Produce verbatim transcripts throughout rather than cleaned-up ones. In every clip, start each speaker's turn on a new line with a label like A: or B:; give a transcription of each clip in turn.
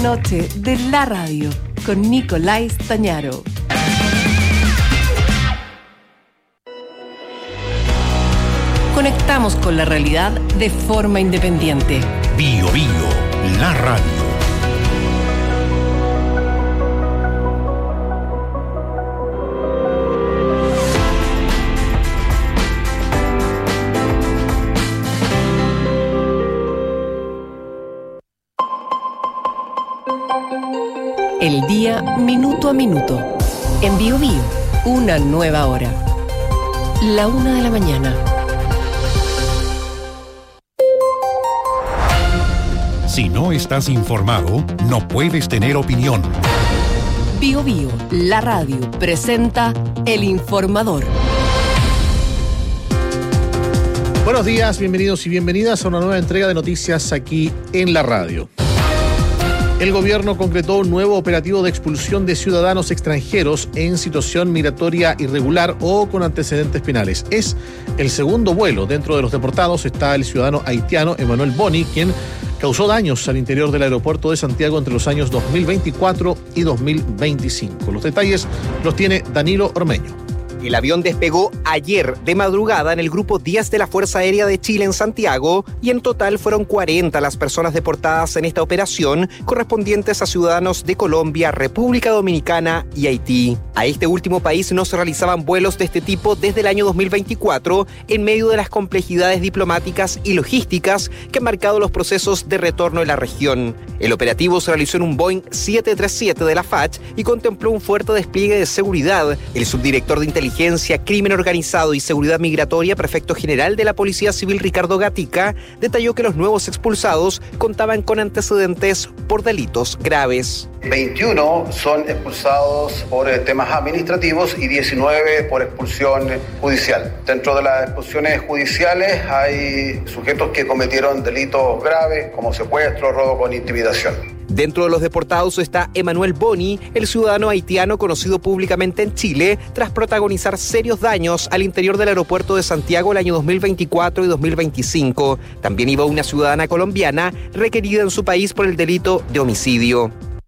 A: noche de la radio con Nicolás Tañaro. Conectamos con la realidad de forma independiente.
B: Bio Bio, la radio.
A: El día minuto a minuto. En Bio Bio, una nueva hora. La una de la mañana.
B: Si no estás informado, no puedes tener opinión.
A: Bio Bio, la radio, presenta El Informador.
C: Buenos días, bienvenidos y bienvenidas a una nueva entrega de noticias aquí en la radio. El gobierno concretó un nuevo operativo de expulsión de ciudadanos extranjeros en situación migratoria irregular o con antecedentes penales. Es el segundo vuelo. Dentro de los deportados está el ciudadano haitiano Emmanuel Boni, quien causó daños al interior del aeropuerto de Santiago entre los años dos mil veinticuatro y dos mil veinticinco. Los detalles los tiene Danilo Ormeño.
D: El avión despegó ayer de madrugada en el Grupo diez de la Fuerza Aérea de Chile en Santiago y en total fueron cuarenta las personas deportadas en esta operación, correspondientes a ciudadanos de Colombia, República Dominicana y Haití. A este último país no se realizaban vuelos de este tipo desde el año dos mil veinticuatro, en medio de las complejidades diplomáticas y logísticas que han marcado los procesos de retorno en la región. El operativo se realizó en un Boeing siete treinta y siete de la F A C y contempló un fuerte despliegue de seguridad. El subdirector de inteligencia Crimen Organizado y Seguridad Migratoria, prefecto general de la Policía Civil Ricardo Gatica, detalló que los nuevos expulsados contaban con antecedentes por delitos graves.
E: veintiuno son expulsados por temas administrativos y diecinueve por expulsión judicial. Dentro de las expulsiones judiciales hay sujetos que cometieron delitos graves como secuestro, robo con intimidación.
D: Dentro de los deportados está Emmanuel Boni, el ciudadano haitiano conocido públicamente en Chile, tras protagonizar serios daños al interior del aeropuerto de Santiago el año dos mil veinticuatro y dos mil veinticinco. También iba una ciudadana colombiana requerida en su país por el delito de homicidio.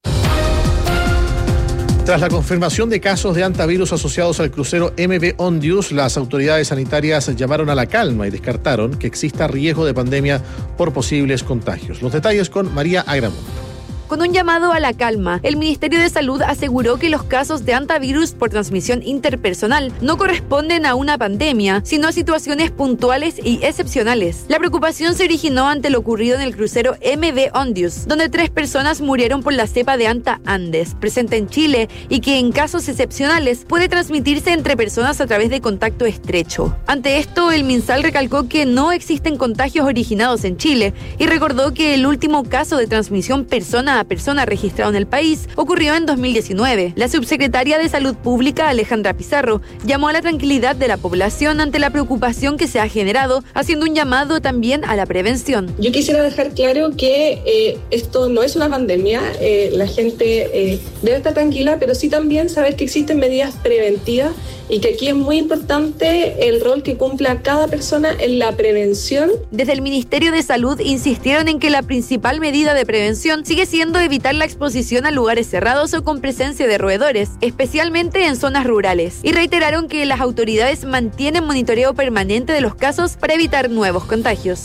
C: Tras la confirmación de casos de hantavirus asociados al crucero M V Ondius, las autoridades sanitarias llamaron a la calma y descartaron que exista riesgo de pandemia por posibles contagios. Los detalles con María Agramonte.
F: Con un llamado a la calma, el Ministerio de Salud aseguró que los casos de hantavirus por transmisión interpersonal no corresponden a una pandemia, sino a situaciones puntuales y excepcionales. La preocupación se originó ante lo ocurrido en el crucero M V Ondius, donde tres personas murieron por la cepa de Hanta Andes, presente en Chile, y que en casos excepcionales puede transmitirse entre personas a través de contacto estrecho. Ante esto, el MinSal recalcó que no existen contagios originados en Chile y recordó que el último caso de transmisión persona a persona registrado en el país ocurrió en dos mil diecinueve. La subsecretaria de Salud Pública, Alejandra Pizarro, llamó a la tranquilidad de la población ante la preocupación que se ha generado, haciendo un llamado también a la prevención.
G: Yo quisiera dejar claro que eh, esto no es una pandemia, eh, la gente eh, debe estar tranquila, pero sí también saber que existen medidas preventivas y que aquí es muy importante el rol que cumpla cada persona en la prevención.
F: Desde el Ministerio de Salud insistieron en que la principal medida de prevención sigue siendo evitar la exposición a lugares cerrados o con presencia de roedores, especialmente en zonas rurales, y reiteraron que las autoridades mantienen monitoreo permanente de los casos para evitar nuevos contagios.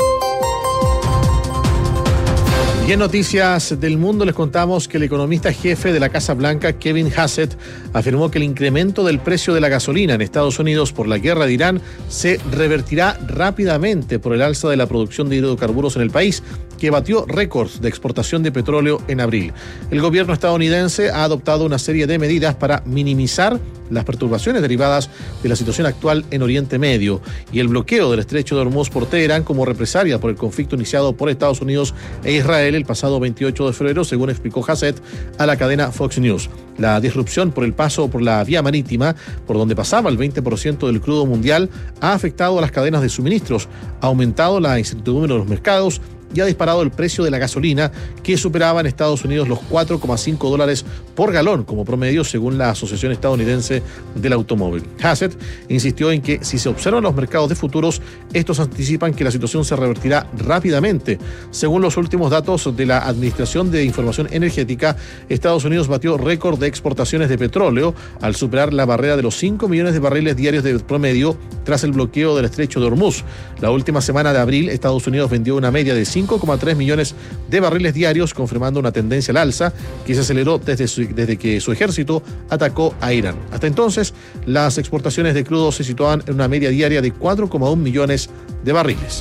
C: Y en noticias del mundo les contamos que el economista jefe de la Casa Blanca, Kevin Hassett, afirmó que el incremento del precio de la gasolina en Estados Unidos por la guerra de Irán se revertirá rápidamente por el alza de la producción de hidrocarburos en el país, que batió récords de exportación de petróleo en abril. El gobierno estadounidense ha adoptado una serie de medidas para minimizar las perturbaciones derivadas de la situación actual en Oriente Medio y el bloqueo del estrecho de Hormuz por Teherán como represalia por el conflicto iniciado por Estados Unidos e Israel el pasado veintiocho de febrero, según explicó Hassett a la cadena Fox News. La disrupción por el paso por la vía marítima, por donde pasaba el veinte por ciento del crudo mundial, ha afectado a las cadenas de suministros, ha aumentado la incertidumbre de los mercados y ha disparado el precio de la gasolina, que superaba en Estados Unidos los cuatro coma cinco dólares por galón como promedio, según la Asociación Estadounidense del Automóvil. Hassett insistió en que si se observan los mercados de futuros, estos anticipan que la situación se revertirá rápidamente. Según los últimos datos de la Administración de Información Energética, Estados Unidos batió récord de exportaciones de petróleo al superar la barrera de los cinco millones de barriles diarios de promedio tras el bloqueo del estrecho de Hormuz. La última semana de abril, Estados Unidos vendió una media de cinco coma tres millones de barriles diarios, confirmando una tendencia al alza que se aceleró desde, su, desde que su ejército atacó a Irán. Hasta entonces, las exportaciones de crudo se situaban en una media diaria de cuatro coma uno millones de barriles.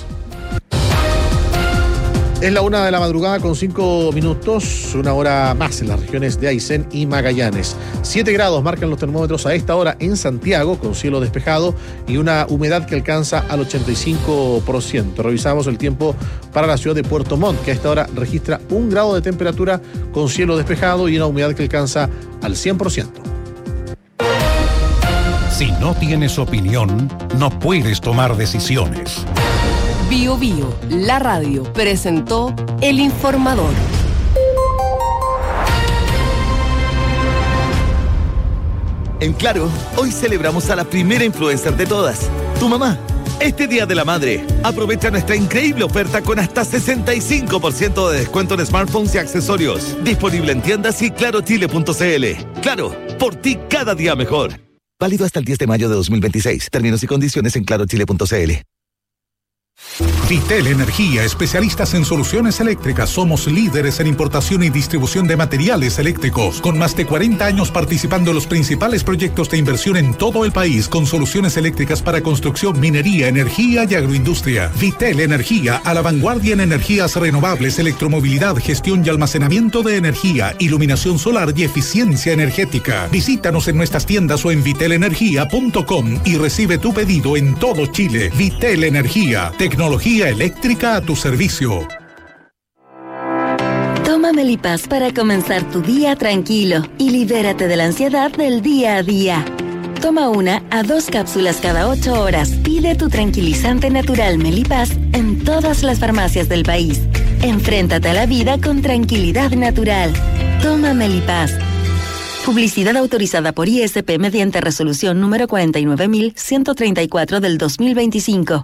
C: Es la una de la madrugada con cinco minutos, una hora más en las regiones de Aysén y Magallanes. Siete grados marcan los termómetros a esta hora en Santiago, con cielo despejado y una humedad que alcanza al ochenta y cinco por ciento. Revisamos el tiempo para la ciudad de Puerto Montt, que a esta hora registra un grado de temperatura con cielo despejado y una humedad que alcanza al cien por ciento.
B: Si no tienes opinión, no puedes tomar decisiones.
A: Bio Bio, la radio, presentó El Informador.
H: En Claro, hoy celebramos a la primera influencer de todas, tu mamá. Este Día de la Madre, aprovecha nuestra increíble oferta con hasta sesenta y cinco por ciento de descuento en smartphones y accesorios. Disponible en tiendas y claro chile punto c l. Claro, por ti cada día mejor. Válido hasta el diez de mayo de dos mil veintiséis. Términos y condiciones en claro chile punto c l.
B: Vitel Energía, especialistas en soluciones eléctricas. Somos líderes en importación y distribución de materiales eléctricos, con más de cuarenta años participando en los principales proyectos de inversión en todo el país, con soluciones eléctricas para construcción, minería, energía y agroindustria. Vitel Energía, a la vanguardia en energías renovables, electromovilidad, gestión y almacenamiento de energía, iluminación solar y eficiencia energética. Visítanos en nuestras tiendas o en vitel energía punto com y recibe tu pedido en todo Chile. Vitel Energía, tecnología eléctrica a tu servicio.
I: Toma Melipaz para comenzar tu día tranquilo y libérate de la ansiedad del día a día. Toma una a dos cápsulas cada ocho horas. Pide tu tranquilizante natural Melipaz en todas las farmacias del país. Enfréntate a la vida con tranquilidad natural. Toma Melipaz. Publicidad autorizada por I S P mediante resolución número cuarenta y nueve mil ciento treinta y cuatro del dos mil veinticinco.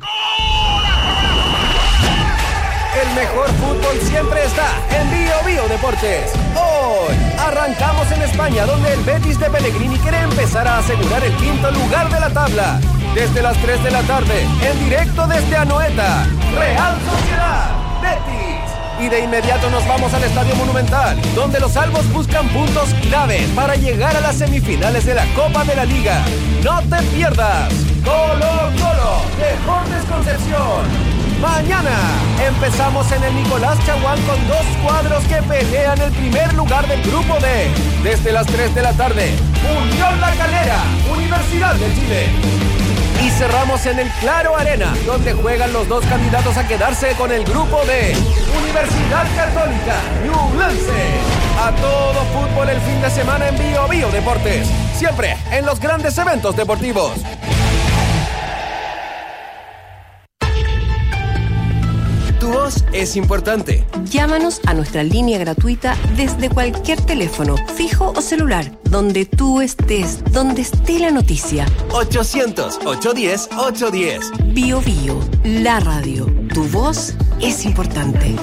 J: El mejor fútbol siempre está en Bio Bio Deportes. Hoy arrancamos en España, donde el Betis de Pellegrini quiere empezar a asegurar el quinto lugar de la tabla. Desde las tres de la tarde, en directo desde Anoeta, Real Sociedad Betis. Y de inmediato nos vamos al Estadio Monumental, donde los albos buscan puntos clave para llegar a las semifinales de la Copa de la Liga. No te pierdas Colo Colo Deportes Concepción. Mañana empezamos en el Nicolás Chaguán con dos cuadros que pelean el primer lugar del Grupo D. Desde las tres de la tarde, Unión La Calera, Universidad de Chile. Y cerramos en el Claro Arena, donde juegan los dos candidatos a quedarse con el Grupo D. Universidad Católica, Ñublense. A todo fútbol el fin de semana en Bio Bio Deportes. Siempre en los grandes eventos deportivos. Tu voz es importante.
A: Llámanos a nuestra línea gratuita desde cualquier teléfono, fijo o celular, donde tú estés, donde esté la noticia.
J: ochocientos, ochocientos diez, ochocientos diez.
A: Bio Bio, la radio. Tu voz es importante.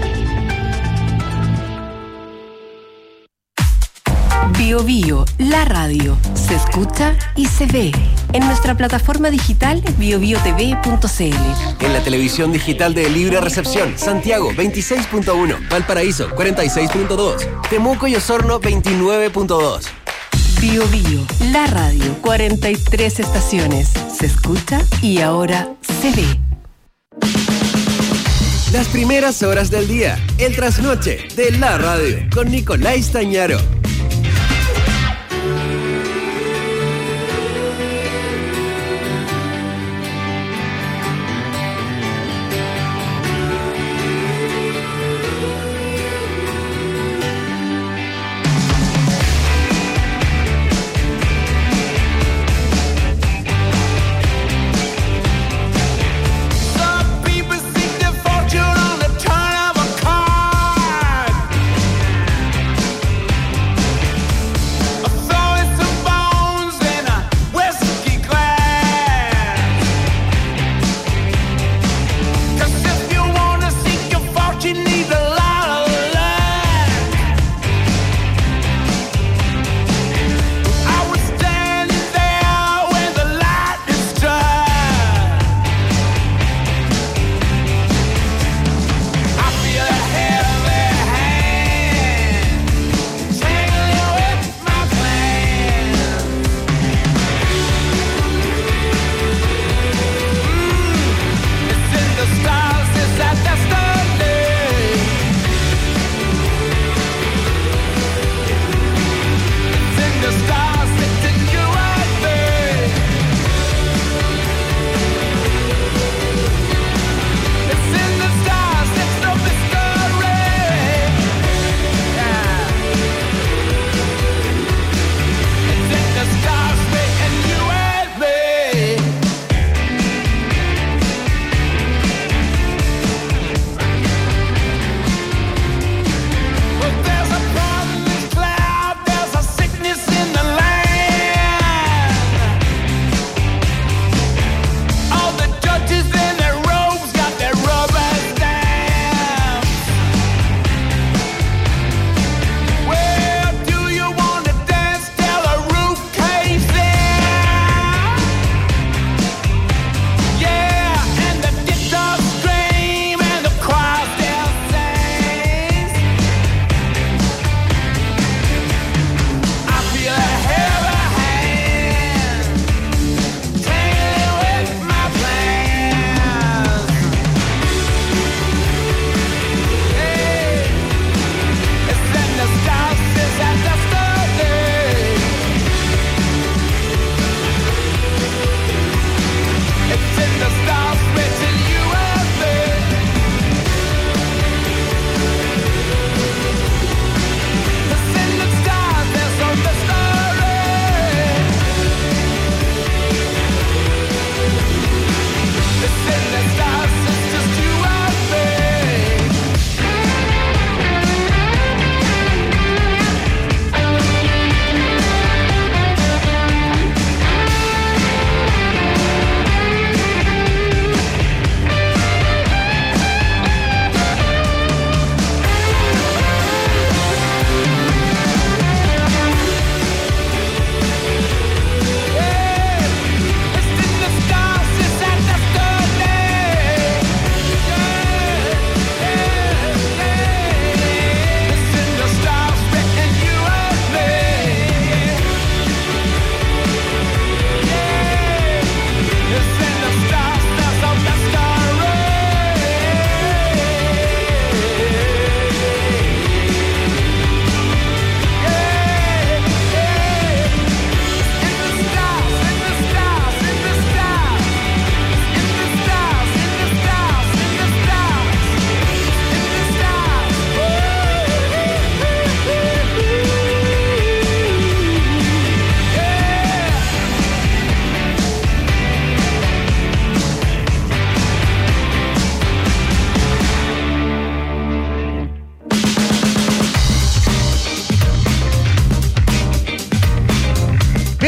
A: Bio Bio, la radio. Se escucha y se ve. En nuestra plataforma digital bio bio t v punto c l.
J: En la televisión digital de Libre Recepción, Santiago veintiséis punto uno, Valparaíso cuarenta y seis punto dos, Temuco y Osorno veintinueve punto dos.
A: Bio Bio, la radio. cuarenta y tres estaciones. Se escucha y ahora se ve.
J: Las primeras horas del día. El trasnoche de la radio con Nicolás Tañaro.
K: Some people seek their fortune on the turn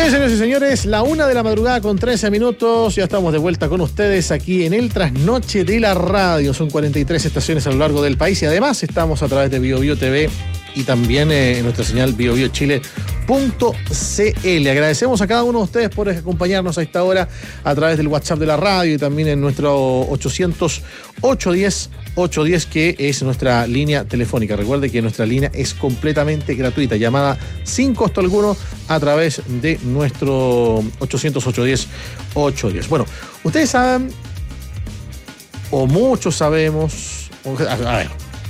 C: Bien, señores y señores, la una de la madrugada con trece minutos. Ya estamos de vuelta con ustedes aquí en el Trasnoche de la Radio. Son cuarenta y tres estaciones a lo largo del país y además estamos a través de Bio Bio T V y también eh, en nuestra señal bio bio chile punto c l. Agradecemos a cada uno de ustedes por acompañarnos a esta hora a través del WhatsApp de la radio y también en nuestro ochocientos, ochocientos diez, ochocientos diez, que es nuestra línea telefónica. Recuerde que nuestra línea es completamente gratuita, llamada sin costo alguno a través de nuestro ochocientos, ochocientos diez, ochocientos diez. Bueno, ustedes saben, o muchos sabemos, a ver,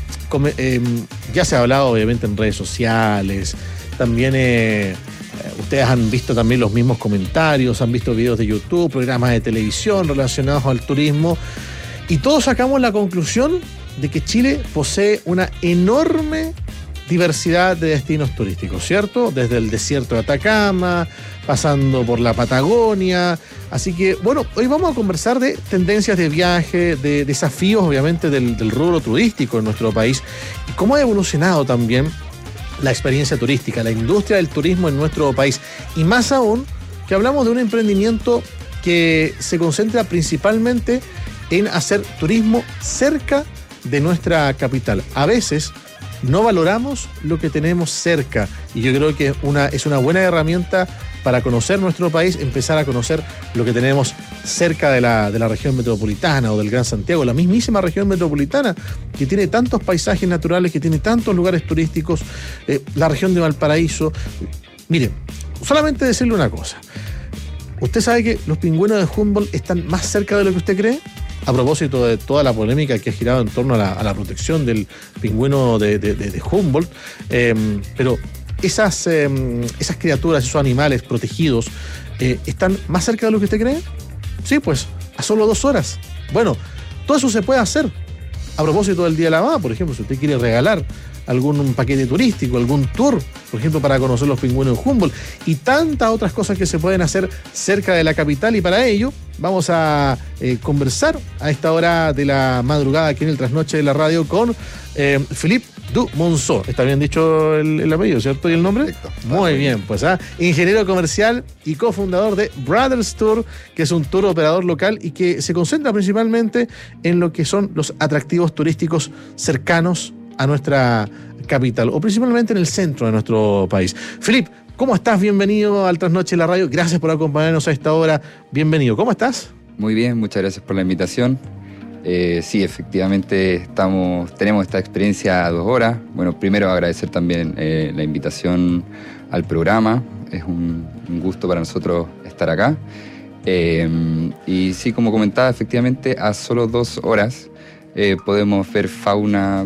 C: Eh, ya se ha hablado obviamente en redes sociales, también eh, ustedes han visto también los mismos comentarios, han visto videos de YouTube, programas de televisión relacionados al turismo, y todos sacamos la conclusión de que Chile posee una enorme diversidad de destinos turísticos, ¿cierto? Desde el desierto de Atacama, pasando por la Patagonia. Así que, bueno, hoy vamos a conversar de tendencias de viaje, de desafíos, obviamente, del, del rubro turístico en nuestro país y cómo ha evolucionado también la experiencia turística, la industria del turismo en nuestro país. Y más aún, que hablamos de un emprendimiento que se concentra principalmente en hacer turismo cerca de nuestra capital. A veces no valoramos lo que tenemos cerca y yo creo que una, es una buena herramienta para conocer nuestro país, empezar a conocer lo que tenemos cerca de la, de la región metropolitana o del Gran Santiago, la mismísima región metropolitana que tiene tantos paisajes naturales, que tiene tantos lugares turísticos, eh, la región de Valparaíso. Miren, solamente decirle una cosa. ¿Usted sabe que los pingüinos de Humboldt están más cerca de lo que usted cree? A propósito de toda la polémica que ha girado en torno a la, a la protección del pingüino de, de, de, de Humboldt, eh, pero esas, eh, esas criaturas, esos animales protegidos, eh, ¿están más cerca de lo que usted cree? Sí, pues, a solo dos horas. Bueno, todo eso se puede hacer. A propósito del Día de la Mamá, por ejemplo, si usted quiere regalar algún paquete turístico, algún tour, por ejemplo, para conocer los pingüinos de Humboldt y tantas otras cosas que se pueden hacer cerca de la capital, y para ello vamos a eh, conversar a esta hora de la madrugada aquí en el Trasnoche de la Radio con eh, Philippe du Monceau. Está bien dicho el, el apellido, ¿cierto? ¿Y el nombre?
K: Perfecto.
C: Muy bien, pues ¿ah? Ingeniero comercial y cofundador de Brothers Tour, que es un tour operador local y que se concentra principalmente en lo que son los atractivos turísticos cercanos a nuestra capital, o principalmente en el centro de nuestro país. Philippe, ¿cómo estás? Bienvenido al Trasnoche de la Radio. Gracias por acompañarnos a esta hora. Bienvenido. ¿Cómo estás?
K: Muy bien, muchas gracias por la invitación. Eh, sí, efectivamente estamos, tenemos esta experiencia a dos horas. Bueno, primero agradecer también eh, la invitación al programa. Es un, un gusto para nosotros estar acá. Eh, y sí, como comentaba, efectivamente a solo dos horas eh, podemos ver fauna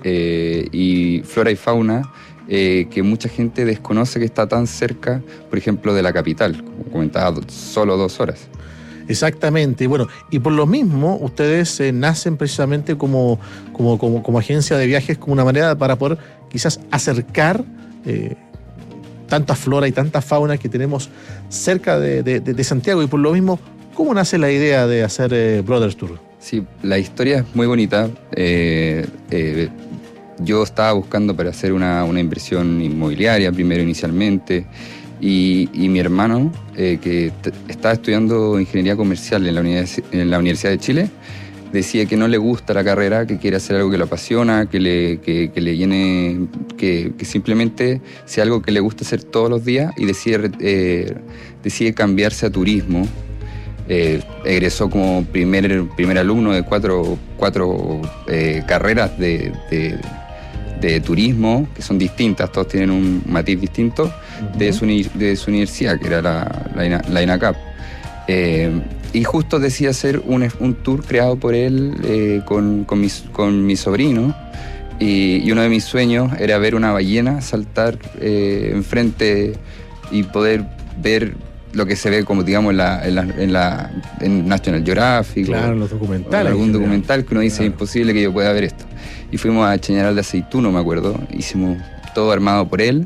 K: Eh, y flora y fauna eh, que mucha gente desconoce que está tan cerca, por ejemplo, de la capital, como comentaba, solo dos horas.
C: Exactamente, bueno, y por lo mismo ustedes eh, nacen precisamente como, como, como, como agencia de viajes, como una manera para poder quizás acercar eh, tanta flora y tanta fauna que tenemos cerca de, de, de Santiago, y por lo mismo, ¿cómo nace la idea de hacer eh, Brothers Tour?
K: Sí, la historia es muy bonita. Eh, eh, yo estaba buscando para hacer una, una inversión inmobiliaria primero inicialmente y, y mi hermano, eh, que t- estaba estudiando ingeniería comercial en la, univers- en la Universidad de Chile, decía que no le gusta la carrera, que quiere hacer algo que lo apasiona, que le, que, que le llene, que, que simplemente sea algo que le gusta hacer todos los días, y decide, eh, decide cambiarse a turismo. Eh, egresó como primer, primer alumno de cuatro, cuatro eh, carreras de, de, de turismo, que son distintas, todos tienen un matiz distinto, uh-huh. de, su, de su universidad, que era la, la, la INACAP. Eh, y justo decía hacer un, un tour creado por él eh, con, con, mi, con mi sobrino, y, y uno de mis sueños era ver una ballena saltar eh, enfrente y poder ver lo que se ve, como digamos, en, la, en, la, en, la, en National Geographic.
C: Claro,
K: o,
C: los documentales.
K: O algún documental que uno dice,
C: claro,
K: es imposible que yo pueda ver esto. Y fuimos a Chañaral de Aceituno, me acuerdo. Hicimos todo armado por él.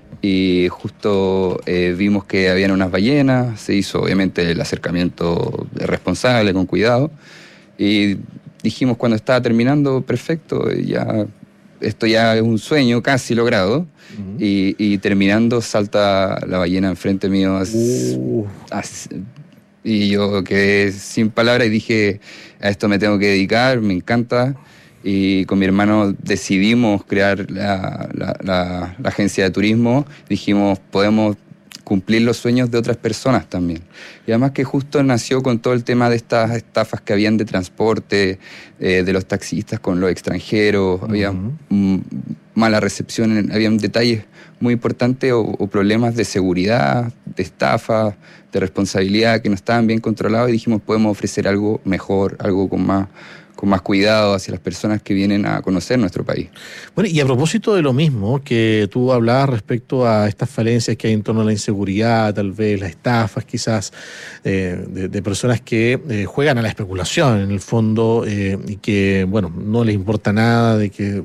K: Y justo eh, vimos que habían unas ballenas. Se hizo, obviamente, el acercamiento responsable, con cuidado. Y dijimos, cuando estaba terminando, perfecto, ya esto ya es un sueño casi logrado. Uh-huh. y, y terminando salta la ballena enfrente mío. Así, uh. así, y yo quedé sin palabras y dije, a esto me tengo que dedicar, me encanta. Y con mi hermano decidimos crear la, la, la, la agencia de turismo. Dijimos, podemos cumplir los sueños de otras personas también. Y además que justo nació con todo el tema de estas estafas que habían de transporte, eh, de los taxistas con los extranjeros, uh-huh. había mm, mala recepción, había detalles muy importantes o, o problemas de seguridad, de estafa, de responsabilidad que no estaban bien controlados y dijimos, podemos ofrecer algo mejor, algo con más... con más cuidado hacia las personas que vienen a conocer nuestro país.
C: Bueno, y a propósito de lo mismo que tú hablabas respecto a estas falencias que hay en torno a la inseguridad, tal vez las estafas quizás, eh, de, de personas que eh, juegan a la especulación en el fondo eh, y que, bueno, no les importa nada de que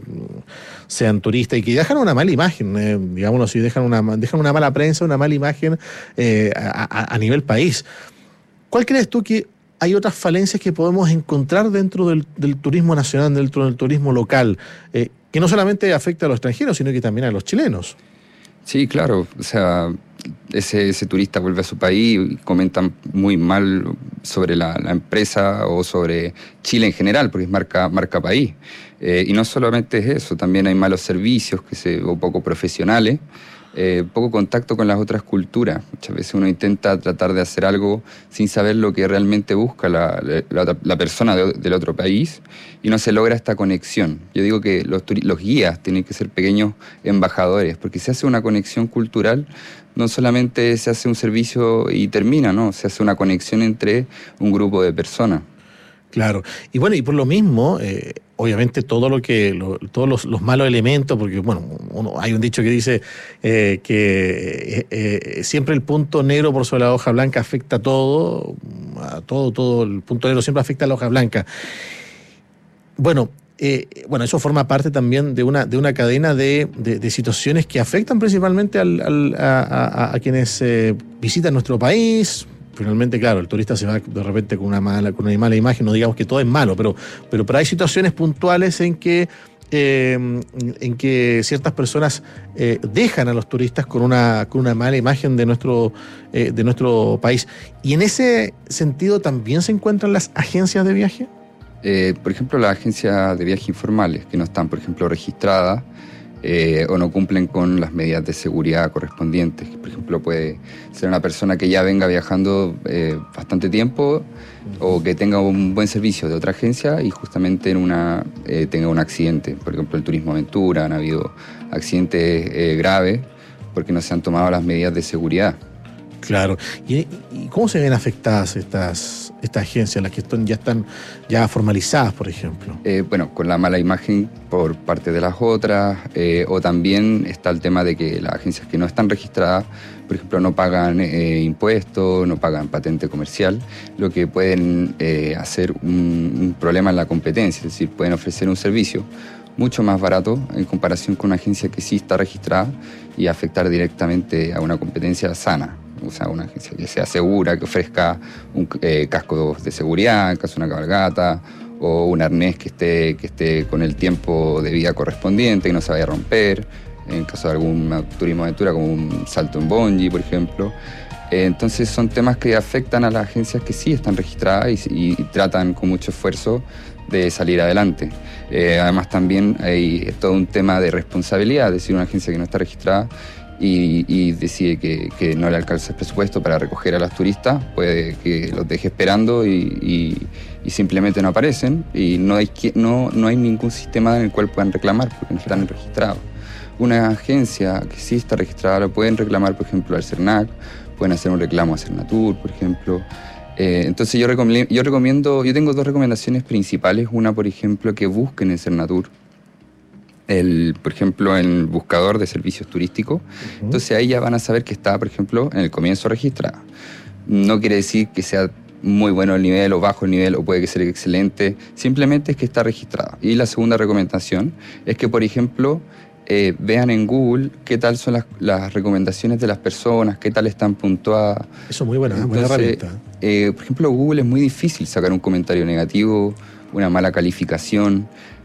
C: sean turistas y que dejan una mala imagen, eh, digámoslo así, dejan una, dejan una mala prensa, una mala imagen eh, a, a, a nivel país. ¿Cuál crees tú que hay otras falencias que podemos encontrar dentro del, del turismo nacional, dentro del turismo local, eh, que no solamente afecta a los extranjeros, sino que también a los chilenos?
K: Sí, claro. O sea, ese, ese turista vuelve a su país y comentan muy mal sobre la, la empresa o sobre Chile en general, porque es marca, marca país. Eh, y no solamente es eso, también hay malos servicios que se, o poco profesionales. Eh, poco contacto con las otras culturas. Muchas veces uno intenta tratar de hacer algo sin saber lo que realmente busca la, la, la persona de, del otro país y no se logra esta conexión. Yo digo que los, los guías tienen que ser pequeños embajadores, porque se hace una conexión cultural, no solamente se hace un servicio y termina, ¿no? Se hace una conexión entre un grupo de personas.
C: Claro. Y bueno, y por lo mismo, eh, obviamente todo lo que, lo, todos los, los malos elementos, porque bueno, uno, hay un dicho que dice eh, que eh, eh, siempre el punto negro por sobre la hoja blanca afecta a todo, a todo, todo, el punto negro siempre afecta a la hoja blanca. Bueno, eh, bueno, eso forma parte también de una, de una cadena de, de, de situaciones que afectan principalmente al, al, a, a, a quienes eh, visitan nuestro país. Finalmente, claro, el turista se va de repente con una mala, con una mala imagen, no digamos que todo es malo, pero, pero, pero hay situaciones puntuales en que, eh, en que ciertas personas eh, dejan a los turistas con una, con una mala imagen de nuestro, eh, de nuestro país. ¿Y en ese sentido también se encuentran las agencias de viaje?
K: Eh, por ejemplo, las agencias de viaje informales, que no están, por ejemplo, registradas, Eh, o no cumplen con las medidas de seguridad correspondientes. Por ejemplo, puede ser una persona que ya venga viajando eh, bastante tiempo o que tenga un buen servicio de otra agencia y justamente en una, eh, tenga un accidente. Por ejemplo, el turismo aventura, han habido accidentes eh, graves porque no se han tomado las medidas de seguridad.
C: Claro. ¿Y, y cómo se ven afectadas estas, estas agencias, las que están, ya están ya formalizadas, por ejemplo?
K: Eh, bueno, con la mala imagen por parte de las otras, eh, o también está el tema de que las agencias que no están registradas, por ejemplo, no pagan eh, impuestos, no pagan patente comercial, lo que pueden eh, hacer un, un problema en la competencia, es decir, pueden ofrecer un servicio mucho más barato en comparación con una agencia que sí está registrada y afectar directamente a una competencia sana. O sea, una agencia que sea segura, que ofrezca un eh, casco de seguridad en caso de una cabalgata o un arnés que esté, que esté con el tiempo de vida correspondiente, que no se vaya a romper, en caso de algún turismo de aventura como un salto en bungee, por ejemplo. Eh, entonces son temas que afectan a las agencias que sí están registradas y, y tratan con mucho esfuerzo de salir adelante. Eh, además también hay todo un tema de responsabilidad, es decir, una agencia que no está registrada Y, y decide que, que no le alcanza el presupuesto para recoger a los turistas, puede que los deje esperando y, y, y simplemente no aparecen y no hay, no, no hay ningún sistema en el cual puedan reclamar porque no están registrados. Una agencia que sí está registrada lo pueden reclamar, por ejemplo, al CERNAC, pueden hacer un reclamo a Cernatur, por ejemplo. Eh, entonces yo recomiendo, yo recomiendo, yo tengo dos recomendaciones principales. Una, por ejemplo, que busquen en Cernatur. El, por ejemplo, en el buscador de servicios turísticos. Uh-huh. Entonces ahí ya van a saber que está, por ejemplo, en el comienzo registrada. No quiere decir que sea muy bueno el nivel o bajo el nivel o puede que sea excelente, simplemente es que está registrada. Y la segunda recomendación es que, por ejemplo, eh, vean en Google qué tal son las, las recomendaciones de las personas, qué tal están puntuadas.
C: Eso es muy buena, buena herramienta.
K: Eh, por ejemplo, Google es muy difícil sacar un comentario negativo, una mala calificación.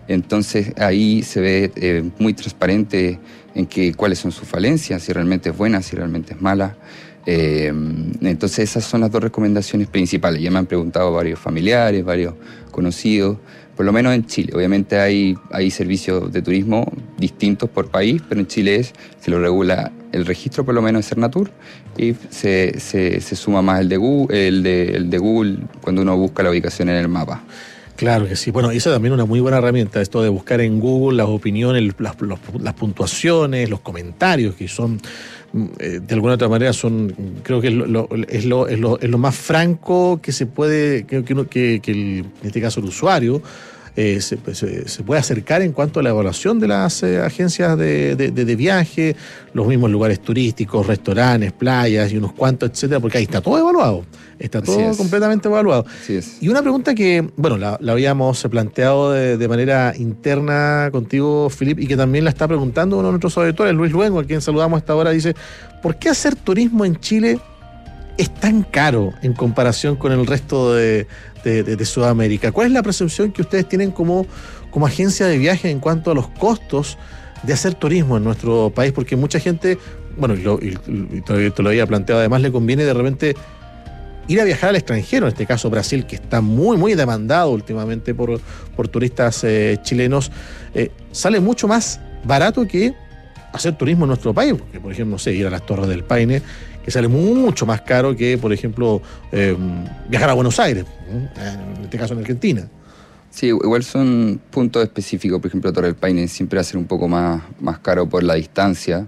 K: Entonces ahí se ve eh, muy transparente en que, cuáles son sus falencias, si realmente es buena, si realmente es mala. Eh, entonces esas son las dos recomendaciones principales. Ya me han preguntado varios familiares, varios conocidos, por lo menos en Chile. Obviamente hay, hay servicios de turismo distintos por país, pero en Chile es, se lo regula el registro por lo menos de Cernatur y se, se, se suma más el de, Google, el, de, el de Google cuando uno busca la ubicación en el mapa.
C: Claro que sí. Bueno, esa también es una muy buena herramienta, esto de buscar en Google las opiniones, las, los, las puntuaciones, los comentarios, que son, eh, de alguna u otra manera, son, creo que es lo, lo, es lo, es lo, es lo más franco que se puede, que, que, uno, que, que el, en este caso el usuario, Eh, se, se, se puede acercar en cuanto a la evaluación de las eh, agencias de, de, de, de viaje, los mismos lugares turísticos, restaurantes, playas y unos cuantos, etcétera, porque ahí está todo evaluado, está todo completamente evaluado.
K: Así es.
C: Y una pregunta que, bueno, la, la habíamos planteado de, de manera interna contigo, Filip, y que también la está preguntando uno de nuestros auditores, Luis Luengo, a quien saludamos a esta hora, dice, ¿por qué hacer turismo en Chile es tan caro en comparación con el resto de, de, de, de Sudamérica? ¿Cuál es la percepción que ustedes tienen como, como agencia de viaje en cuanto a los costos de hacer turismo en nuestro país? Porque mucha gente, bueno, y, lo, y, y te, te lo había planteado, además le conviene de repente ir a viajar al extranjero, en este caso Brasil, que está muy, muy demandado últimamente por, por turistas eh, chilenos, eh, sale mucho más barato que hacer turismo en nuestro país, porque por ejemplo, no sé, ir a las Torres del Paine, que sale mucho más caro que, por ejemplo, eh, viajar a Buenos Aires, en este caso en Argentina.
K: Sí, igual son puntos específicos. Por ejemplo, Torre del Paine siempre va a ser un poco más, más caro por la distancia.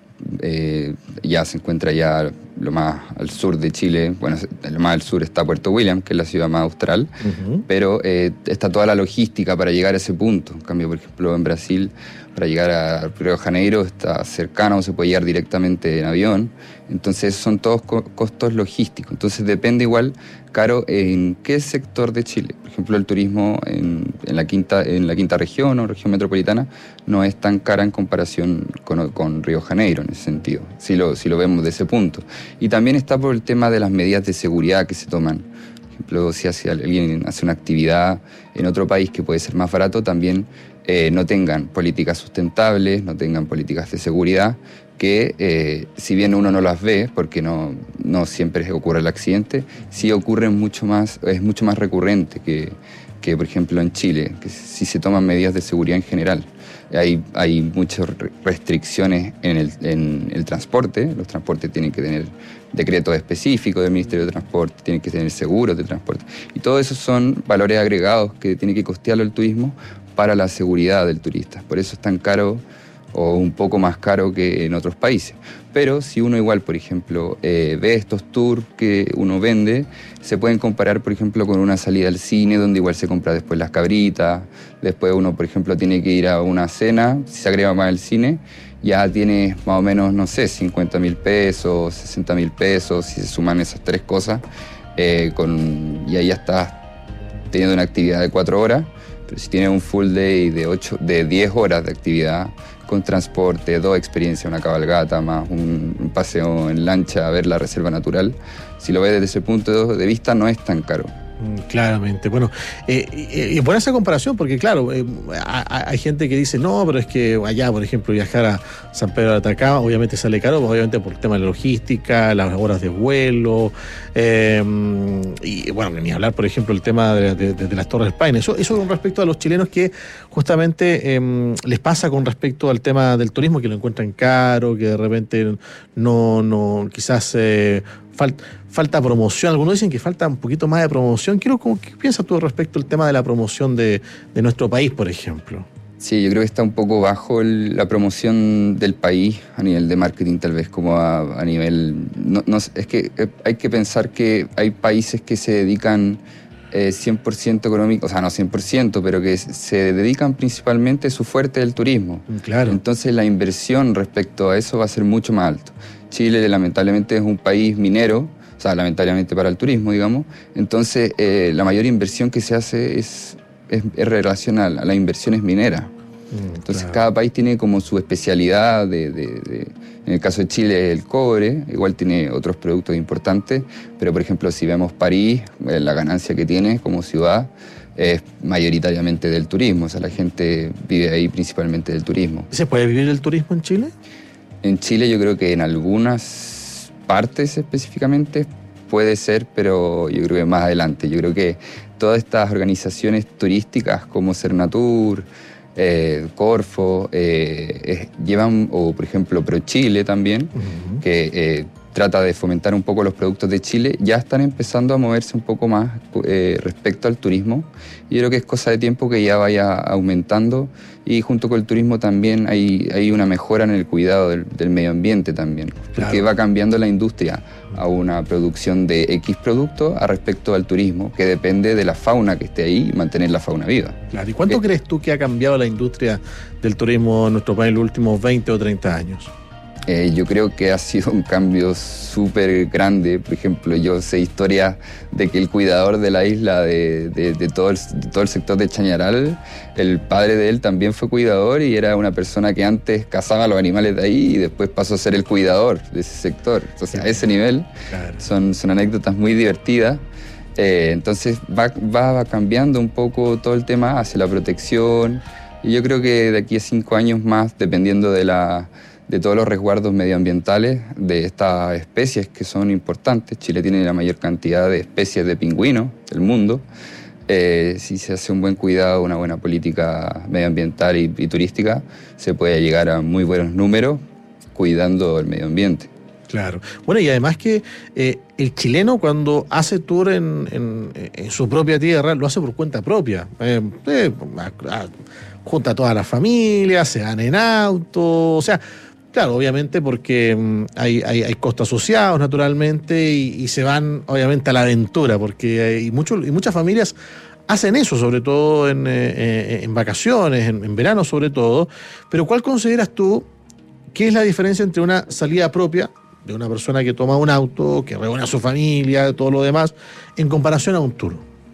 K: Eh, ya se encuentra ya lo más al sur de Chile. Bueno, lo más al sur está Puerto William, que es la ciudad más austral, uh-huh. pero eh, está toda la logística para llegar a ese punto. En cambio, por ejemplo, en Brasil, para llegar a Río de Janeiro está cercano, se puede llegar directamente en avión. Entonces son todos co- costos logísticos. Entonces depende igual, caro, en qué sector de Chile. Por ejemplo, el turismo en, en, la, quinta, en la quinta región o región metropolitana no es tan cara en comparación con, con Río de Janeiro en ese sentido, si lo, si lo vemos de ese punto. Y también está por el tema de las medidas de seguridad que se toman. Por ejemplo, si hace, alguien hace una actividad en otro país que puede ser más barato, también eh, no tengan políticas sustentables, no tengan políticas de seguridad, que eh, si bien uno no las ve, porque no, no siempre ocurre el accidente, sí ocurre mucho más, es mucho más recurrente que, que por ejemplo en Chile, que sí se toman medidas de seguridad en general. Hay, hay muchas restricciones en el, en el transporte, los transportes tienen que tener decretos específicos del Ministerio de Transporte, tienen que tener seguros de transporte, y todo eso son valores agregados que tiene que costearlo el turismo para la seguridad del turista. Por eso es tan caro o un poco más caro que en otros países. Pero si uno igual, por ejemplo, eh, ve estos tours que uno vende, se pueden comparar, por ejemplo, con una salida al cine, donde igual se compra después las cabritas, después uno, por ejemplo, tiene que ir a una cena, si se agrega más el cine, ya tiene más o menos, no sé, cincuenta mil pesos, sesenta mil pesos, si se suman esas tres cosas, eh, con, y ahí ya estás teniendo una actividad de cuatro horas, pero si tienes un full day de, ocho, de diez horas de actividad, con transporte, dos experiencias, una cabalgata, más un, un paseo en lancha a ver la reserva natural, si lo ves desde ese punto de vista, no es tan caro.
C: Claramente. Bueno, eh, eh, y por esa comparación, porque claro, eh, hay gente que dice, no, pero es que allá, por ejemplo, viajar a San Pedro de Atacama, obviamente sale caro, pues, obviamente por el tema de la logística, las horas de vuelo, eh, y bueno, ni hablar, por ejemplo, el tema de, de, de las Torres del Paine. Eso, eso con respecto a los chilenos que justamente eh, les pasa con respecto al tema del turismo, que lo encuentran caro, que de repente no, no quizás... Eh, Falta, falta promoción, algunos dicen que falta un poquito más de promoción. Quiero, ¿qué piensas tú respecto al tema de la promoción de, de nuestro país, por ejemplo?
K: Sí, yo creo que está un poco bajo el, la promoción del país a nivel de marketing, tal vez como a, a nivel... No, no, es que hay que pensar que hay países que se dedican eh, cien por ciento económico, o sea, no cien por ciento, pero que se dedican principalmente, su fuerte del turismo.
C: Claro.
K: Entonces la inversión respecto a eso va a ser mucho más alto. Chile lamentablemente es un país minero, o sea, lamentablemente para el turismo, digamos. Entonces, eh, la mayor inversión que se hace es, es, es relacional a las inversiones mineras. Mm, Entonces, claro. Cada país tiene como su especialidad. De, de, de, en el caso de Chile, el cobre, igual tiene otros productos importantes, pero, por ejemplo, si vemos París, eh, la ganancia que tiene como ciudad, es mayoritariamente del turismo, o sea, la gente vive ahí principalmente del turismo.
C: ¿Se puede vivir el turismo en Chile?
K: En Chile yo creo que en algunas partes específicamente puede ser, pero yo creo que más adelante. Yo creo que todas estas organizaciones turísticas como Cernatur, eh, Corfo, eh, eh, llevan, o por ejemplo ProChile también, uh-huh. que eh, trata de fomentar un poco los productos de Chile, ya están empezando a moverse un poco más eh, respecto al turismo. Y yo creo que es cosa de tiempo que ya vaya aumentando, y junto con el turismo también hay, hay una mejora en el cuidado del, del medio ambiente también, porque claro. va cambiando la industria a una producción de X producto a respecto al turismo, que depende de la fauna que esté ahí y mantener la fauna viva.
C: Claro. ¿Y cuánto eh, crees tú que ha cambiado la industria del turismo en nuestro país en los últimos veinte o treinta años?
K: Eh, yo creo que ha sido un cambio súper grande. Por ejemplo, yo sé historias de que el cuidador de la isla, de, de, de, todo el, de todo el sector de Chañaral, el padre de él también fue cuidador y era una persona que antes cazaba a los animales de ahí y después pasó a ser el cuidador de ese sector. Entonces, a ese nivel claro. son, son anécdotas muy divertidas. Eh, entonces, va, va cambiando un poco todo el tema hacia la protección. Y yo creo que de aquí a cinco años más, dependiendo de la... de todos los resguardos medioambientales de estas especies que son importantes. Chile tiene la mayor cantidad de especies de pingüinos del mundo. Eh, si se hace un buen cuidado, una buena política medioambiental y, y turística, se puede llegar a muy buenos números cuidando el medio ambiente.
C: Claro. Bueno, y además que eh, el chileno cuando hace tour en, en, en su propia tierra, lo hace por cuenta propia. Eh, eh, a, a, junta a toda la familia, se van en auto, o sea... Claro, obviamente porque um, hay, hay, hay costos asociados naturalmente y, y se van obviamente a la aventura, porque hay mucho, y muchas familias hacen eso, sobre todo en, eh, en vacaciones, en, en verano sobre todo. Pero ¿cuál consideras tú que es la diferencia entre una salida propia de una persona que toma un auto, que reúne a su familia, todo lo demás, en comparación a un tour?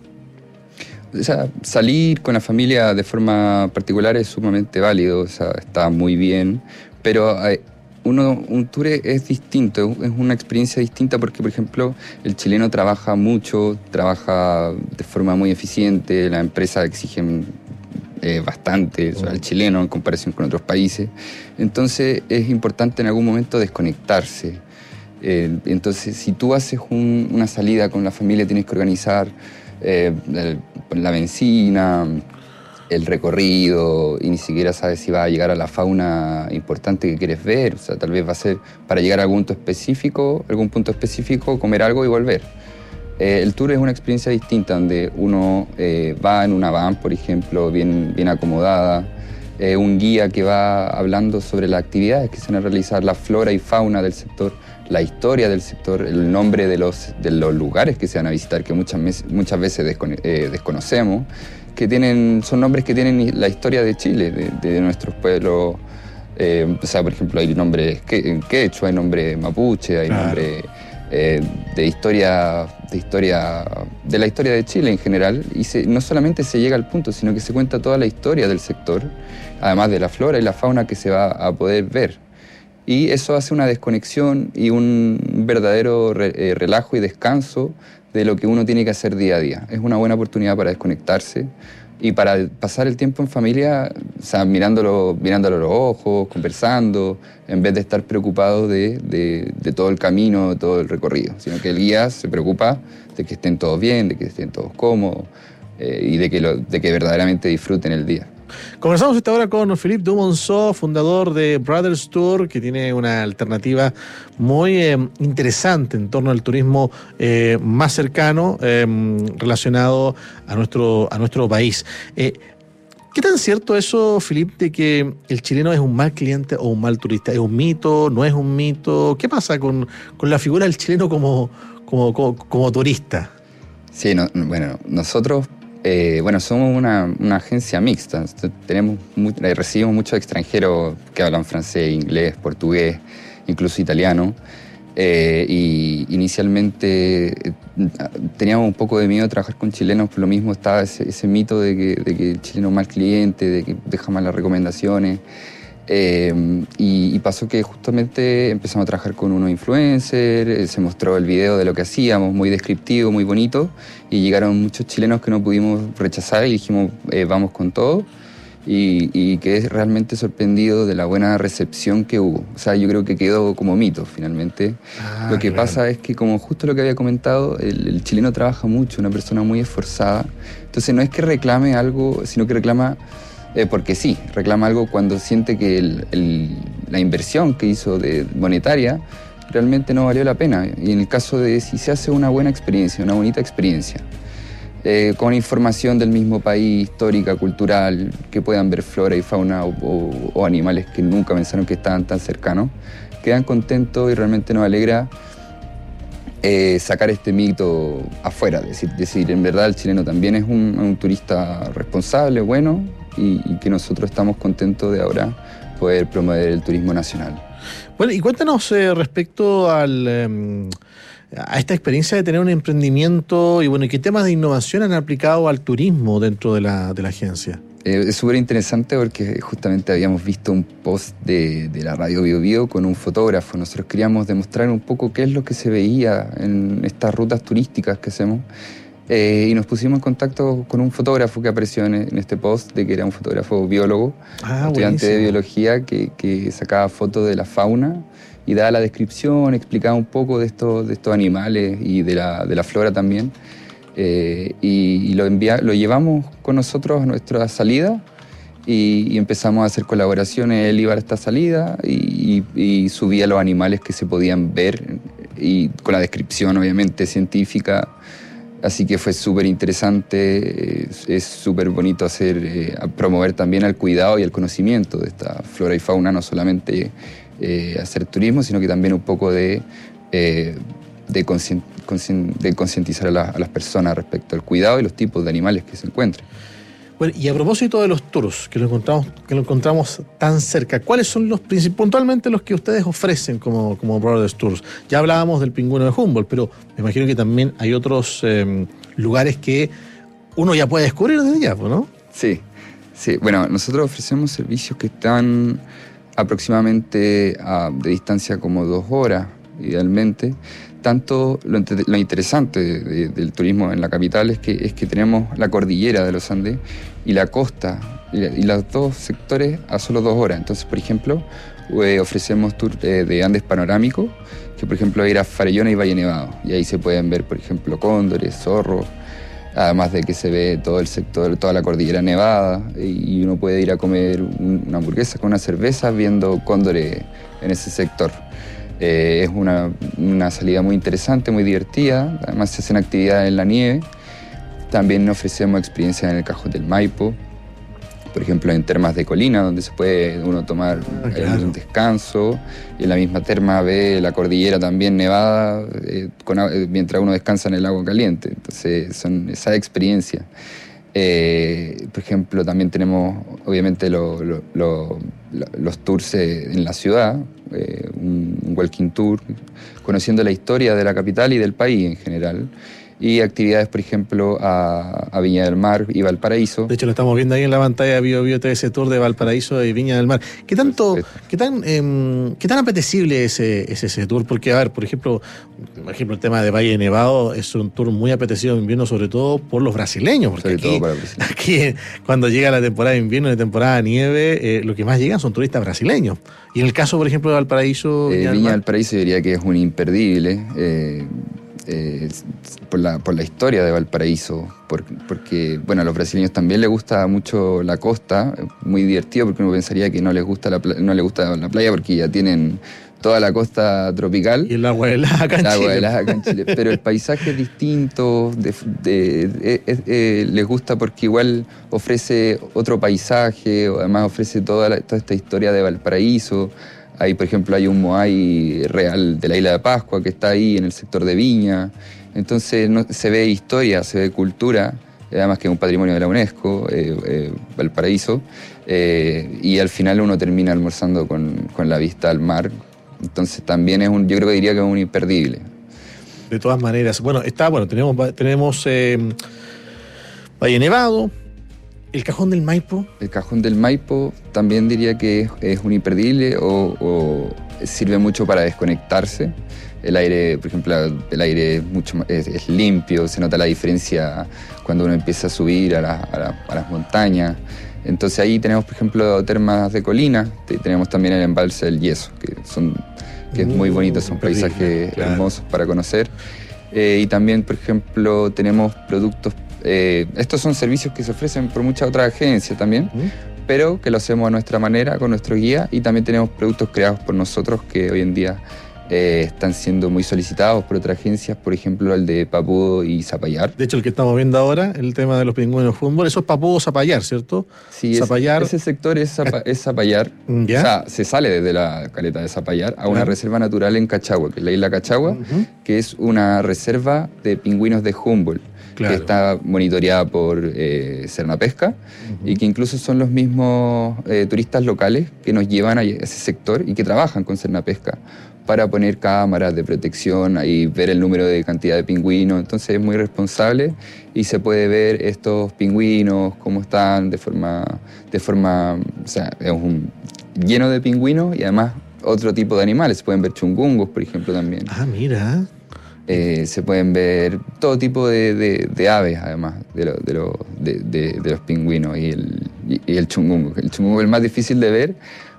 K: O sea, salir con la familia de forma particular es sumamente válido, o sea, está muy bien. Pero uno, un tour es distinto, es una experiencia distinta porque, por ejemplo, el chileno trabaja mucho, trabaja de forma muy eficiente, las empresas exigen eh, bastante o sea, al chileno en comparación con otros países. Entonces es importante en algún momento desconectarse. Eh, entonces, si tú haces un, una salida con la familia, tienes que organizar eh, el, la benzina, el recorrido, y ni siquiera sabes si va a llegar a la fauna importante que quieres ver. O sea, tal vez va a ser para llegar a algún punto específico, algún punto específico, comer algo y volver. Eh, el tour es una experiencia distinta, donde uno eh, va en una van, por ejemplo, bien, bien acomodada, eh, un guía que va hablando sobre las actividades que se van a realizar, la flora y fauna del sector, la historia del sector, el nombre de los, de los lugares que se van a visitar, que muchas, muchas veces descone, eh, desconocemos, que tienen, son nombres que tienen la historia de Chile, de, de nuestros pueblos. Eh, o sea, por ejemplo, hay nombres en quechua, hay nombres mapuche, hay claro. nombres eh, de historia, de historia, de la historia de Chile en general. Y se, no solamente se llega al punto, sino que se cuenta toda la historia del sector, además de la flora y la fauna que se va a poder ver. Y eso hace una desconexión y un verdadero re, eh, relajo y descanso de lo que uno tiene que hacer día a día. Es una buena oportunidad para desconectarse y para pasar el tiempo en familia, o sea, mirándolo, mirándolo a los ojos, conversando, en vez de estar preocupado de, de, de todo el camino, de todo el recorrido, sino que el guía se preocupa de que estén todos bien, de que estén todos cómodos eh, y de que, lo, de que verdaderamente disfruten el día.
C: Conversamos esta hora con Philippe Dumonceau, fundador de Brothers Tour, que tiene una alternativa muy eh, interesante en torno al turismo eh, más cercano eh, relacionado a nuestro, a nuestro país. Eh, ¿Qué tan cierto eso, Philippe, de que el chileno es un mal cliente o un mal turista? ¿Es un mito? ¿No es un mito? ¿Qué pasa con, con la figura del chileno como, como, como, como turista?
K: Sí, no, bueno, nosotros... Eh, bueno, somos una, una agencia mixta. Tenemos, recibimos muchos extranjeros que hablan francés, inglés, portugués, incluso italiano. Eh, y inicialmente eh, teníamos un poco de miedo de trabajar con chilenos, por lo mismo estaba ese, ese mito de que, de que el chileno es mal cliente, de que deja malas recomendaciones. Eh, y, y pasó que justamente empezamos a trabajar con unos influencers, eh, se mostró el video de lo que hacíamos, muy descriptivo, muy bonito, y llegaron muchos chilenos que no pudimos rechazar y dijimos, eh, vamos con todo, y, y quedé realmente sorprendido de la buena recepción que hubo. O sea, yo creo que quedó como mito, finalmente. Ah, lo que claro. pasa es que, como justo lo que había comentado, el, el chileno trabaja mucho, una persona muy esforzada, entonces no es que reclame algo, sino que reclama... Eh, porque sí, reclama algo cuando siente que el, el, la inversión que hizo de monetaria realmente no valió la pena. Y en el caso de si se hace una buena experiencia, una bonita experiencia, eh, con información del mismo país, histórica, cultural, que puedan ver flora y fauna o, o, o animales que nunca pensaron que estaban tan cercanos, quedan contentos y realmente nos alegra eh, sacar este mito afuera. Decir, decir, en verdad el chileno también es un, un turista responsable, bueno, Y, y que nosotros estamos contentos de ahora poder promover el turismo nacional.
C: Bueno, y cuéntanos eh, respecto al, eh, a esta experiencia de tener un emprendimiento y bueno, ¿y qué temas de innovación han aplicado al turismo dentro de la, de la agencia?
K: Eh, es súper interesante porque justamente habíamos visto un post de, de la radio Bio Bio con un fotógrafo. Nosotros queríamos demostrar un poco qué es lo que se veía en estas rutas turísticas que hacemos. Eh, y nos pusimos en contacto con un fotógrafo que apareció en, en este post, de que era un fotógrafo biólogo, ah, estudiante buenísimo. de biología, que, que sacaba fotos de la fauna y daba la descripción, explicaba un poco de estos, de estos animales y de la, de la flora también. Eh, y y lo, envia, lo llevamos con nosotros a nuestra salida y, y empezamos a hacer colaboraciones. Él iba a esta salida y, y, y subía los animales que se podían ver, y con la descripción obviamente científica. Así que fue súper interesante, es súper bonito hacer, eh, promover también el cuidado y el conocimiento de esta flora y fauna, no solamente eh, hacer turismo, sino que también un poco de, eh, de, conscien, conscien, de concientizar a, la, a las personas respecto al cuidado y los tipos de animales que se encuentran.
C: Bueno, y a propósito de los tours, que lo encontramos, que lo encontramos tan cerca, ¿cuáles son los puntualmente los que ustedes ofrecen como, como Brothers Tours? Ya hablábamos del pingüino de Humboldt, pero me imagino que también hay otros eh, lugares que uno ya puede descubrir desde ya, ¿no?
K: Sí, sí. Bueno, nosotros ofrecemos servicios que están aproximadamente a, de distancia como dos horas, idealmente. Tanto lo, lo interesante de, de, del turismo en la capital es que, es que tenemos la cordillera de los Andes y la costa, y, y los dos sectores a solo dos horas. Entonces, por ejemplo, eh, ofrecemos tours eh, de Andes panorámicos, que por ejemplo ir a Farellona y Valle Nevado, y ahí se pueden ver, por ejemplo, cóndores, zorros, además de que se ve todo el sector, toda la cordillera nevada, y, y uno puede ir a comer un, una hamburguesa con una cerveza viendo cóndores en ese sector. Eh, es una, una salida muy interesante, muy divertida. Además se hacen actividades en la nieve. También ofrecemos experiencias en el Cajón del Maipo, por ejemplo en termas de colina, donde se puede uno tomar ah, claro. un descanso, y en la misma terma ve la cordillera también nevada, eh, con, eh, mientras uno descansa en el agua caliente. Entonces son esa experiencia. Eh, por ejemplo, también tenemos obviamente lo, lo, lo, lo, los tours en la ciudad, eh, un, un walking tour, conociendo la historia de la capital y del país en general, y actividades, por ejemplo, a, a Viña del Mar y Valparaíso.
C: De hecho, lo estamos viendo ahí en la pantalla de Bio Bio T V, ese tour de Valparaíso y Viña del Mar. ¿Qué tanto, qué tan, eh, qué tan apetecible es ese, es ese tour? Porque, a ver, por ejemplo, por ejemplo, el tema de Valle Nevado es un tour muy apetecido en invierno, sobre todo por los brasileños. Porque sobre aquí, todo para brasileños. Aquí, cuando llega la temporada de invierno y la temporada de nieve, eh, lo que más llegan son turistas brasileños. Y en el caso, por ejemplo, de Valparaíso...
K: Eh, Viña del Valparaíso yo diría que es un imperdible. Eh, Eh, por, la, por la historia de Valparaíso, por, porque bueno, a los brasileños también les gusta mucho la costa, muy divertido, porque uno pensaría que no les gusta la, no les gusta la playa porque ya tienen toda la costa tropical.
C: Y el agua helada acá en Chile. El agua helada
K: acá en Chile. Pero el paisaje es distinto, de, de, de, de, de, les gusta porque igual ofrece otro paisaje, además ofrece toda, la, toda esta historia de Valparaíso. Ahí, por ejemplo, hay un moai real de la isla de Pascua que está ahí en el sector de Viña. Entonces no, se ve historia, se ve cultura, además que es un patrimonio de la UNESCO, eh, eh, Valparaíso, eh, y al final uno termina almorzando con, con la vista al mar. Entonces también es un, yo creo que diría que es un imperdible.
C: De todas maneras, bueno, está, bueno, tenemos, tenemos eh, Valle Nevado, ¿El cajón del Maipo?
K: El cajón del Maipo también diría que es, es un imperdible o, o sirve mucho para desconectarse. El aire, por ejemplo, el aire es, mucho, es, es limpio, se nota la diferencia cuando uno empieza a subir a, la, a, la, a las montañas. Entonces ahí tenemos, por ejemplo, termas de colina, tenemos también el embalse del Yeso, que, son, que es muy bonito, son paisajes claro. hermosos para conocer. Eh, y también, por ejemplo, tenemos productos, eh, estos son servicios que se ofrecen por muchas otras agencias también, ¿Mm? pero que lo hacemos a nuestra manera, con nuestro guía, y también tenemos productos creados por nosotros que hoy en día Eh, están siendo muy solicitados por otras agencias, por ejemplo el de Papudo y Zapallar.
C: De hecho, el que estamos viendo ahora, el tema de los pingüinos fútbol, eso es Papudo Zapallar, ¿cierto?
K: Sí,
C: Zapallar.
K: Ese, ese sector es, Zapa, es Zapallar.
C: ¿Ya?
K: O sea, se sale desde la caleta de Zapallar a una claro. reserva natural en Cachagua, que es la isla Cachagua, uh-huh. que es una reserva de pingüinos de Humboldt. Claro. Que está monitoreada por eh, Cernapesca uh-huh. y que incluso son los mismos eh, turistas locales que nos llevan a ese sector y que trabajan con Cernapesca para poner cámaras de protección y ver el número de cantidad de pingüinos. Entonces es muy responsable y se puede ver estos pingüinos, cómo están de forma, de forma, o sea, es un lleno de pingüinos y además otro tipo de animales. Se pueden ver chungungos, por ejemplo, también.
C: Ah, mira.
K: Eh, se pueden ver todo tipo de, de, de aves, además, de, lo, de, lo, de, de, de los pingüinos y el, y, y el chungungo. El chungungo es el más difícil de ver,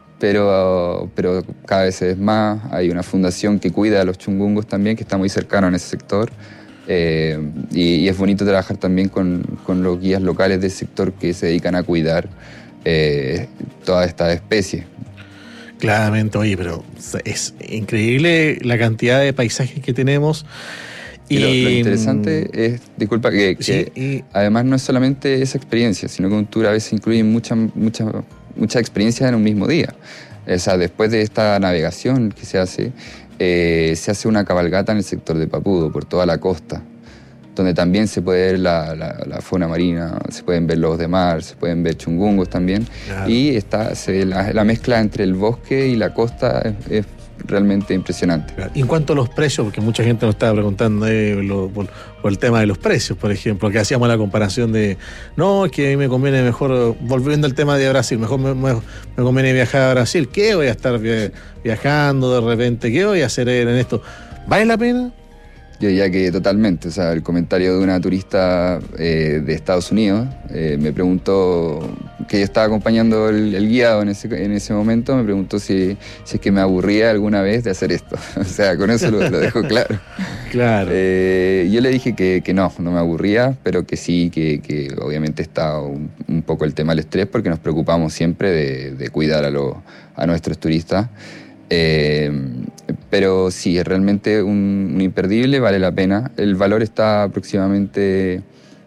K: pero, pero cada vez es más. Hay una fundación que cuida a los chungungos también, que está muy cercano en ese sector. Eh, y, y es bonito trabajar también con, con los guías locales del sector que se dedican a cuidar eh, todas estas especies.
C: Claramente, oye, pero es increíble la cantidad de paisajes que tenemos.
K: Y, y lo, lo interesante es, disculpa, que, que
C: sí, y,
K: además no es solamente esa experiencia, sino que un tour a veces incluye muchas muchas muchas experiencias en un mismo día. O sea, después de esta navegación que se hace, eh, se hace una cabalgata en el sector de Papudo, por toda la costa, donde también se puede ver la, la, la fauna marina, se pueden ver lobos de mar, se pueden ver chungungos también. Claro. Y está, se, la, la mezcla entre el bosque y la costa es, es realmente impresionante.
C: Claro. Y en cuanto a los precios, porque mucha gente nos estaba preguntando eh, lo, por, por el tema de los precios, por ejemplo, que hacíamos la comparación de, no, es que a mí me conviene mejor, volviendo al tema de Brasil, mejor me, me, me conviene viajar a Brasil. ¿Qué voy a estar viajando de repente? ¿Qué voy a hacer en esto? ¿Vale la pena?
K: Yo diría que totalmente. O sea, el comentario de una turista eh, de Estados Unidos eh, me preguntó, que yo estaba acompañando el, el guiado en ese, en ese momento, me preguntó si, si es que me aburría alguna vez de hacer esto. O sea, con eso lo, lo dejo claro.
C: Claro.
K: Eh, yo le dije que, que no, no me aburría, pero que sí, que, que obviamente está un, un poco el tema del estrés, porque nos preocupamos siempre de, de cuidar a, lo, a nuestros turistas. Eh, pero sí, es realmente un, un imperdible, vale la pena. El valor está aproximadamente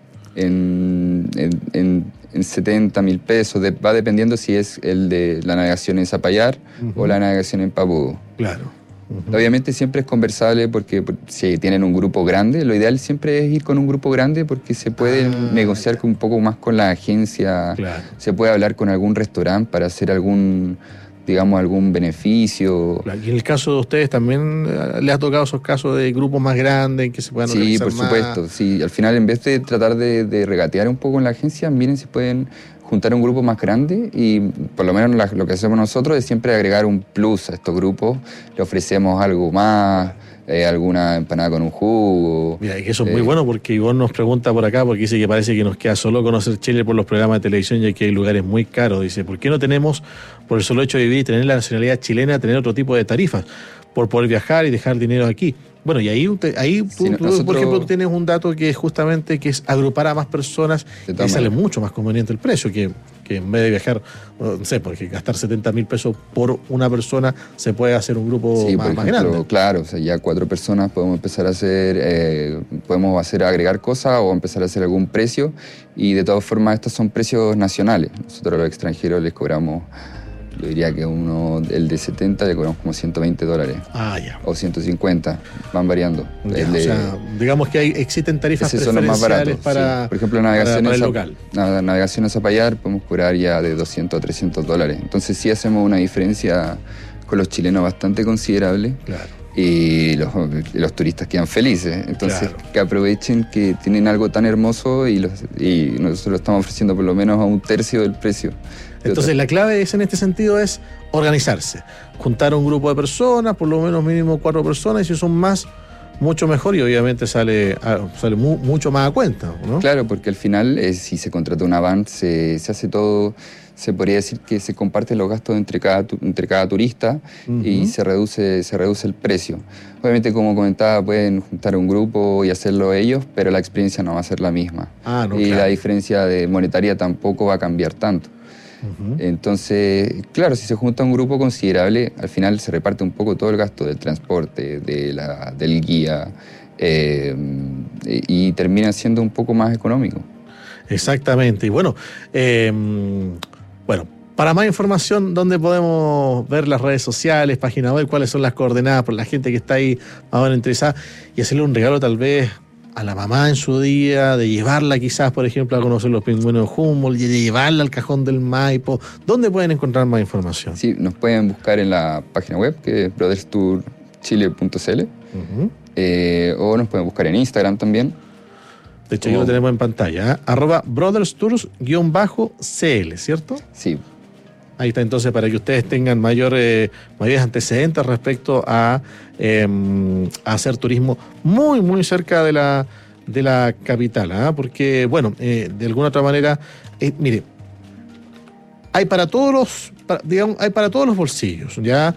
K: en, en, en, en setenta mil pesos, de, va dependiendo si es el de la navegación en Zapallar uh-huh. o la navegación en Papudo.
C: Claro. Uh-huh.
K: Obviamente siempre es conversable, porque si tienen un grupo grande, lo ideal siempre es ir con un grupo grande, porque se puede ah, negociar claro. un poco más con la agencia,
C: claro.
K: se puede hablar con algún restaurante para hacer algún, digamos, algún beneficio.
C: Y en el caso de ustedes también les ha tocado esos casos de grupos más grandes en que se puedan
K: sí,
C: organizar
K: por
C: más.
K: supuesto. Sí, al final, en vez de tratar de, de regatear un poco en la agencia, miren si pueden juntar un grupo más grande, y por lo menos la, lo que hacemos nosotros es siempre agregar un plus a estos grupos. Le ofrecemos algo más, eh, alguna empanada con un jugo.
C: Mira, y que eso es
K: eh,
C: muy bueno, porque Ivonne nos pregunta por acá, porque dice que parece que nos queda solo conocer Chile por los programas de televisión, ya que hay lugares muy caros. Dice, ¿por qué no tenemos, por el solo hecho de vivir y tener la nacionalidad chilena, tener otro tipo de tarifas? Por poder viajar y dejar dinero aquí. Bueno, y ahí, ahí tú, sí, nosotros, por ejemplo, tú tienes un dato que es justamente que es agrupar a más personas, y ahí sale mucho más conveniente el precio, que, que en vez de viajar, no sé, porque gastar setenta mil pesos por una persona, se puede hacer un grupo
K: sí,
C: más,
K: por
C: más
K: ejemplo,
C: grande.
K: Claro, o sea, ya cuatro personas podemos empezar a hacer, eh, podemos hacer agregar cosas o empezar a hacer algún precio, y de todas formas estos son precios nacionales. Nosotros a los extranjeros les cobramos, yo diría que uno, el de setenta le cobramos como ciento veinte dólares.
C: Ah, ya.
K: O ciento cincuenta, van variando.
C: Ya,
K: el de,
C: o sea, digamos que hay, existen tarifas preferenciales para,
K: sí. Por ejemplo, navegación,
C: para, para el
K: a,
C: local.
K: navegación a Zapallar podemos cobrar ya de doscientos a trescientos dólares. Entonces sí hacemos una diferencia con los chilenos bastante considerable.
C: Claro.
K: y los, los turistas quedan felices. Entonces, claro, que aprovechen que tienen algo tan hermoso y, los, y nosotros lo estamos ofreciendo por lo menos a un tercio del precio.
C: Entonces, la clave es, en este sentido es organizarse, juntar un grupo de personas, por lo menos mínimo cuatro personas, y si son más, mucho mejor, y obviamente sale, sale mu, mucho más a cuenta, ¿no?
K: Claro, porque al final, eh, si se contrata una van, se, se hace todo, se podría decir que se comparten los gastos entre cada, entre cada turista, uh-huh, y se reduce, se reduce el precio. Obviamente, como comentaba, pueden juntar un grupo y hacerlo ellos, pero la experiencia no va a ser la misma.
C: Ah, no,
K: y
C: claro,
K: la diferencia de monetaria tampoco va a cambiar tanto. Uh-huh. Entonces, claro, si se junta un grupo considerable, al final se reparte un poco todo el gasto del transporte, de la, del guía, eh, y termina siendo un poco más económico.
C: Exactamente. Y bueno, eh, bueno, para más información, ¿dónde podemos ver las redes sociales, página web, cuáles son las coordenadas por la gente que está ahí más o menos interesada, y hacerle un regalo tal vez a la mamá en su día, de llevarla quizás, por ejemplo, a conocer los pingüinos de Humboldt, y de llevarla al Cajón del Maipo? ¿Dónde pueden encontrar más información?
K: Sí, nos pueden buscar en la página web, que es brothers tour chile punto c l, uh-huh, eh, o nos pueden buscar en Instagram también.
C: De hecho, o... ya lo tenemos en pantalla, ¿eh? Arroba brothers tours guión bajo c l, ¿cierto?
K: Sí.
C: Ahí está, entonces, para que ustedes tengan mayor, eh, mayores antecedentes respecto a, eh, a hacer turismo muy, muy cerca de la, de la capital, ¿eh? Porque, bueno, eh, de alguna otra manera, eh, mire, hay para todos los, para, digamos, hay para todos los bolsillos, ¿ya?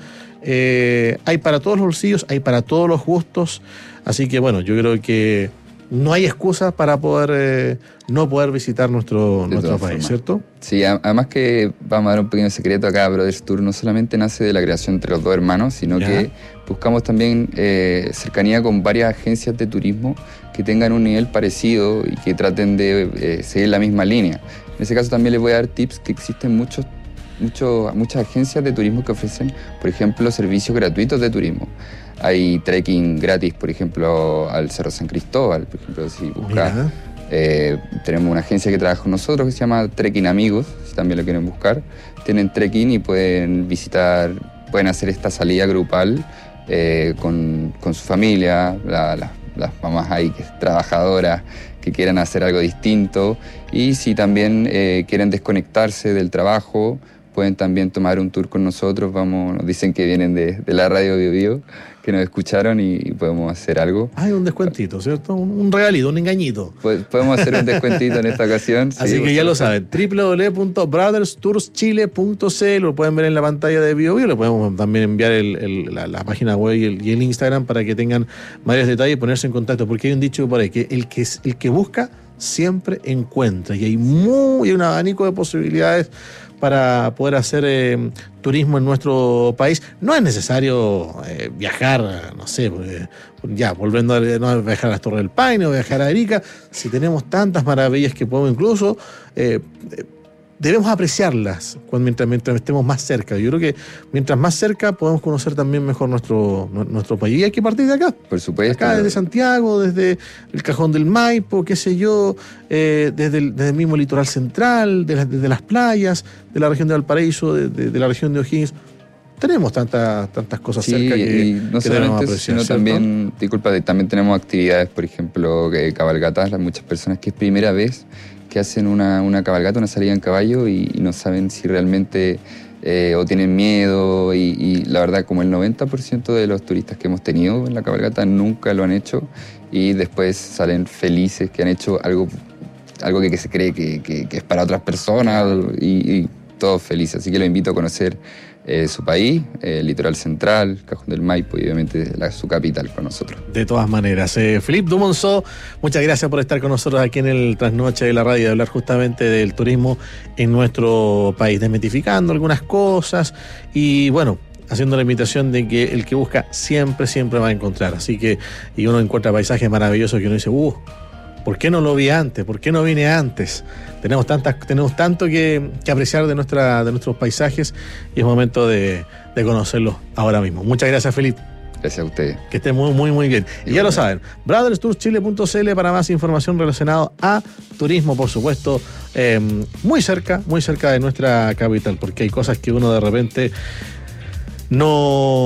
C: Eh, hay para todos los bolsillos, hay para todos los gustos, así que, bueno, yo creo que no hay excusa para poder eh, no poder visitar nuestro, nuestro país, formas, ¿cierto?
K: Sí, además que vamos a dar un pequeño secreto acá. Brothers Tour no solamente nace de la creación entre los dos hermanos, sino ¿ya? que buscamos también eh, cercanía con varias agencias de turismo que tengan un nivel parecido y que traten de eh, seguir la misma línea. En ese caso también les voy a dar tips, que existen muchos, muchos, muchas agencias de turismo que ofrecen, por ejemplo, servicios gratuitos de turismo. Hay trekking gratis, por ejemplo, al Cerro San Cristóbal, por ejemplo, si buscas. Eh, tenemos una agencia que trabaja con nosotros que se llama Trekking Amigos, si también lo quieren buscar. Tienen trekking y pueden visitar, pueden hacer esta salida grupal eh, con, con su familia, la, la, las mamás ahí que trabajadoras que quieran hacer algo distinto. Y si también eh, quieren desconectarse del trabajo, pueden también tomar un tour con nosotros. Vamos, nos dicen que vienen de, de la radio Bio Bio, que nos escucharon y, y podemos hacer algo.
C: Hay un descuentito, ¿cierto? Un, un regalito, un engañito.
K: Pues, podemos hacer un descuentito en esta ocasión.
C: Así sí, que ya lo saben, doble u doble u doble u punto brothers tours chile punto c l, lo pueden ver en la pantalla de Bio Bio, le podemos también enviar el, el, la, la página web y el, y el Instagram para que tengan mayores detalles y ponerse en contacto, porque hay un dicho por ahí, que el que, el que busca siempre encuentra, y hay muy hay un abanico de posibilidades para poder hacer eh, turismo en nuestro país. No es necesario eh, viajar, no sé, eh, ya, volviendo a, no a viajar a las Torres del Paine o viajar a Arica, si tenemos tantas maravillas que podemos incluso, eh, debemos apreciarlas cuando, mientras, mientras estemos más cerca. Yo creo que mientras más cerca podemos conocer también mejor nuestro, nuestro país. Y hay que partir de acá.
K: Por supuesto.
C: Acá desde Santiago, desde el Cajón del Maipo, qué sé yo, eh, desde, el, desde el mismo litoral central, de la, desde las playas, de la región de Valparaíso, de, de, de la región de O'Higgins. Tenemos tantas tantas cosas
K: sí,
C: cerca que,
K: y no
C: que
K: solamente eso, sino ¿cierto? También, disculpa, también tenemos actividades, por ejemplo, que cabalgatas, muchas personas que es primera vez que hacen una, una cabalgata, una salida en caballo y, y no saben si realmente eh, o tienen miedo y, y la verdad como el noventa por ciento de los turistas que hemos tenido en la cabalgata nunca lo han hecho y después salen felices que han hecho algo, algo que, que se cree que, que, que es para otras personas y, y todos felices. Así que los invito a conocer Eh, su país, eh, el litoral central, Cajón del Maipo y obviamente la, su capital con nosotros.
C: De todas maneras. Eh, Philippe Dumonceau, muchas gracias por estar con nosotros aquí en el Trasnoche de la Radio, de hablar justamente del turismo en nuestro país, desmitificando algunas cosas y bueno, haciendo la invitación de que el que busca siempre, siempre va a encontrar. Así que, y uno encuentra paisajes maravillosos que uno dice, uh, ¿por qué no lo vi antes? ¿Por qué no vine antes? Tenemos tantas, tenemos tanto que, que apreciar de nuestra, de nuestros paisajes y es momento de, de conocerlos ahora mismo. Muchas gracias, Felipe.
K: Gracias a ustedes.
C: Que estén muy, muy, muy bien. Y, y ya bueno, lo saben, brothers tours chile punto c l para más información relacionada a turismo, por supuesto, eh, muy cerca, muy cerca de nuestra capital, porque hay cosas que uno de repente no,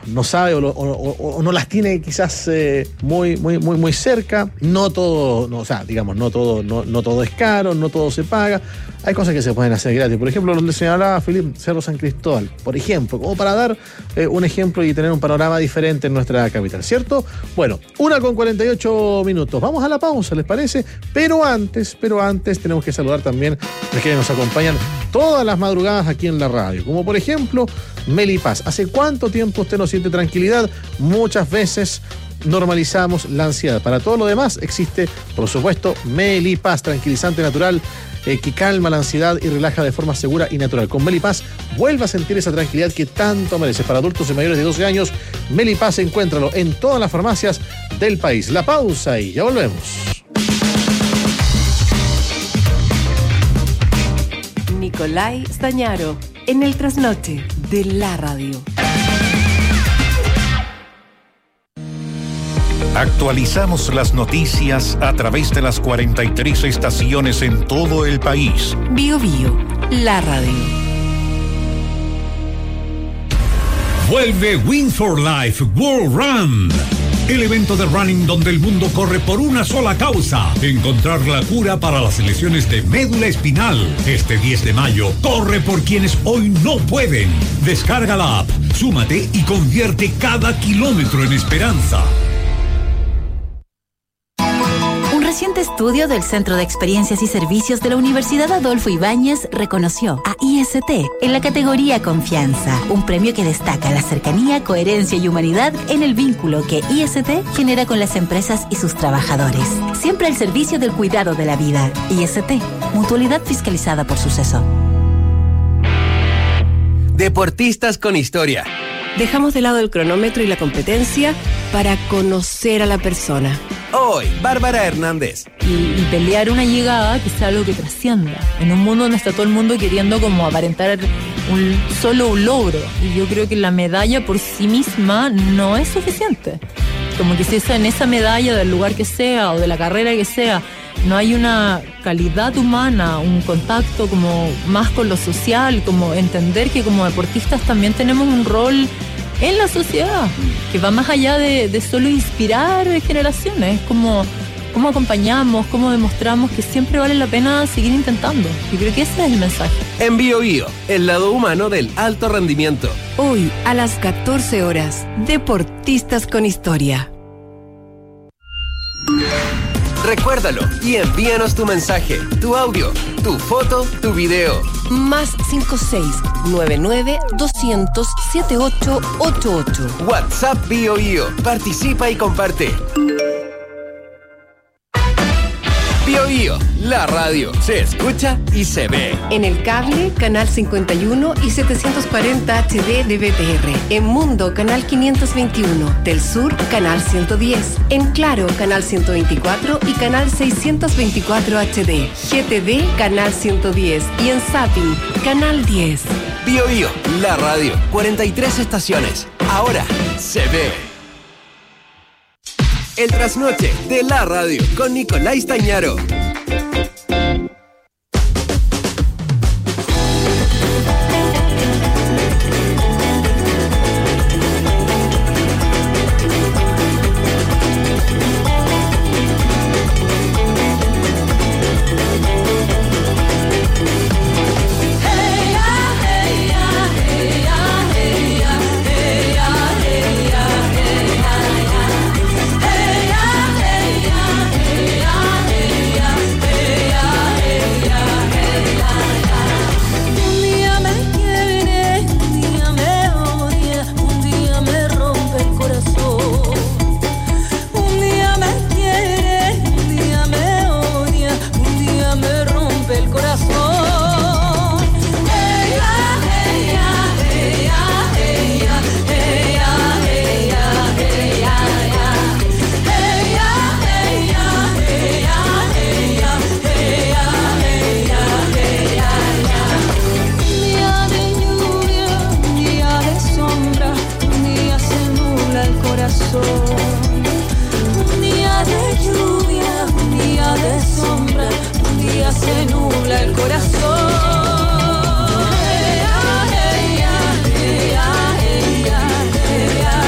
C: no sabe o, lo, o, o, o no las tiene quizás eh, muy, muy, muy, muy cerca. No todo, no, o sea, digamos, no todo, no, no todo es caro, no todo se paga. Hay cosas que se pueden hacer gratis. Por ejemplo, donde se hablaba Felipe, Cerro San Cristóbal, por ejemplo, como para dar eh, un ejemplo y tener un panorama diferente en nuestra capital, ¿cierto? Bueno, una con cuarenta y ocho minutos. Vamos a la pausa, ¿les parece? Pero antes, pero antes tenemos que saludar también a quienes nos acompañan todas las madrugadas aquí en la radio, como por ejemplo Meli Paz. ¿Hace cuánto tiempo usted no siente tranquilidad? Muchas veces normalizamos la ansiedad. Para todo lo demás existe, por supuesto, Meli Paz, tranquilizante natural eh, que calma la ansiedad y relaja de forma segura y natural. Con Meli Paz vuelva a sentir esa tranquilidad que tanto merece. Para adultos y mayores de doce años, Meli Paz, encuéntralo en todas las farmacias del país. La pausa y ya volvemos.
A: Nicolai Stañaro, en el trasnoche de la radio.
B: Actualizamos las noticias a través de las cuarenta y tres estaciones en todo el país.
A: Bio Bio, la radio.
L: Vuelve Win for Life World Run. El evento de running donde el mundo corre por una sola causa: encontrar la cura para las lesiones de médula espinal. Este diez de mayo, corre por quienes hoy no pueden. Descarga la app, súmate y convierte cada kilómetro en esperanza.
M: Un reciente estudio del Centro de Experiencias y Servicios de la Universidad Adolfo Ibáñez reconoció a I S T en la categoría Confianza, un premio que destaca la cercanía, coherencia y humanidad en el vínculo que I S T genera con las empresas y sus trabajadores. Siempre al servicio del cuidado de la vida. I S T, mutualidad fiscalizada por Suceso.
J: Deportistas con historia.
N: Dejamos de lado el cronómetro y la competencia para conocer a la persona.
J: Hoy, Bárbara Hernández.
O: Y, y pelear una llegada que sea algo que trascienda. En un mundo donde está todo el mundo queriendo como aparentar un, solo un logro. Y yo creo que la medalla por sí misma no es suficiente. Como que si es en esa medalla del lugar que sea o de la carrera que sea, no hay una calidad humana, un contacto como más con lo social, como entender que como deportistas también tenemos un rol en la sociedad, que va más allá de, de solo inspirar generaciones, como cómo acompañamos, cómo demostramos que siempre vale la pena seguir intentando. Yo creo que ese es el mensaje.
J: En Bio Bio, el lado humano del alto rendimiento.
N: Hoy, a las catorce horas, Deportistas con Historia.
J: Recuérdalo y envíanos tu mensaje, tu audio, tu foto, tu video.
N: Más cinco seis nueve nueve dos cero cero siete ocho ocho ocho.
J: WhatsApp Bio Bio. Participa y comparte. Bio Bio, la radio. Se escucha y se ve.
N: En el cable, canal cincuenta y uno y setecientos cuarenta H D de B T R. En Mundo, canal quinientos veintiuno. Del Sur, canal ciento diez. En Claro, canal ciento veinticuatro y canal seiscientos veinticuatro H D. G T V, canal ciento diez. Y en Zapping, canal diez.
J: Bio Bio, la radio. cuarenta y tres estaciones. Ahora se ve. El trasnoche de la radio con Nicolai Stañaro.
P: Un día de lluvia, un día de sombra, un día se nubla el corazón. Hey, ah, hey, ah, hey, ah, hey, ah, hey, ah.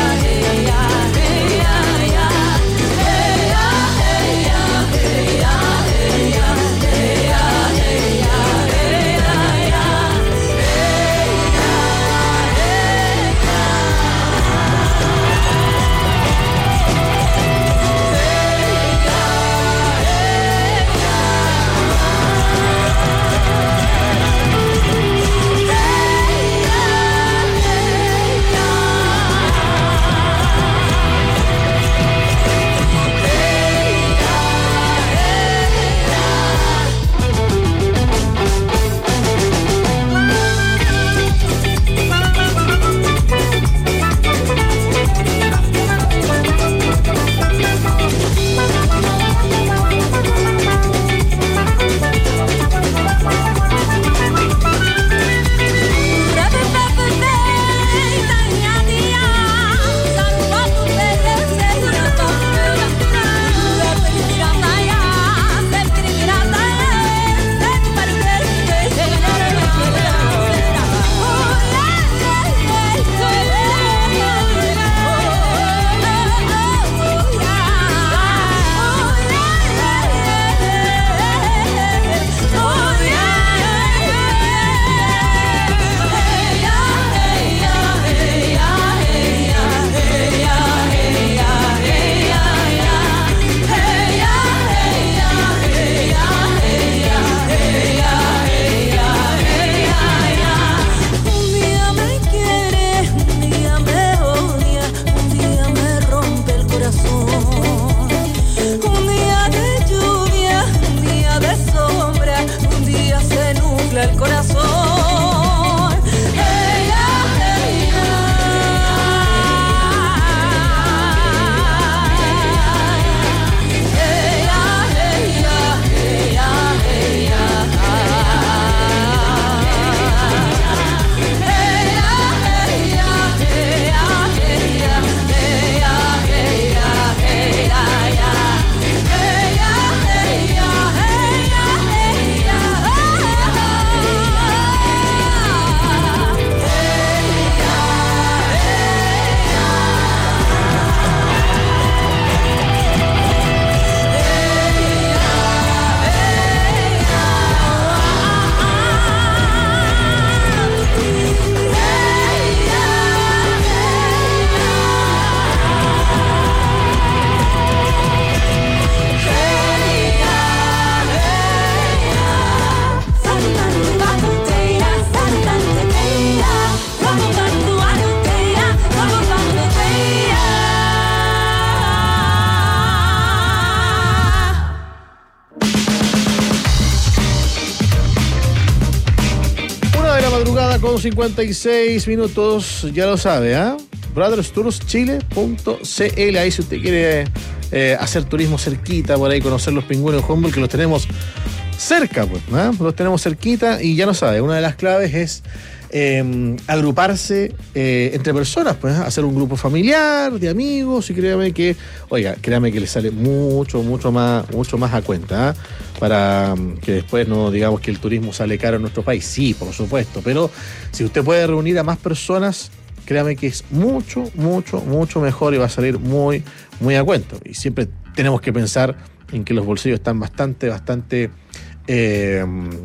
C: con cincuenta y seis minutos, ya lo sabe, ¿ah? ¿eh? brothers tours chile punto c l, ahí si usted quiere eh, hacer turismo cerquita, por ahí conocer los pingüinos de Humboldt, que los tenemos cerca, pues, ¿eh? los tenemos cerquita, y ya lo sabe, una de las claves es eh, agruparse eh, entre personas, pues, ¿eh? hacer un grupo familiar, de amigos, y créame que, oiga, créame que le sale mucho, mucho más, mucho más a cuenta, ¿eh? para que después no digamos que el turismo sale caro en nuestro país, sí, por supuesto, pero si usted puede reunir a más personas, créame que es mucho, mucho, mucho mejor y va a salir muy, muy a cuento. Y siempre tenemos que pensar en que los bolsillos están bastante, bastante eh,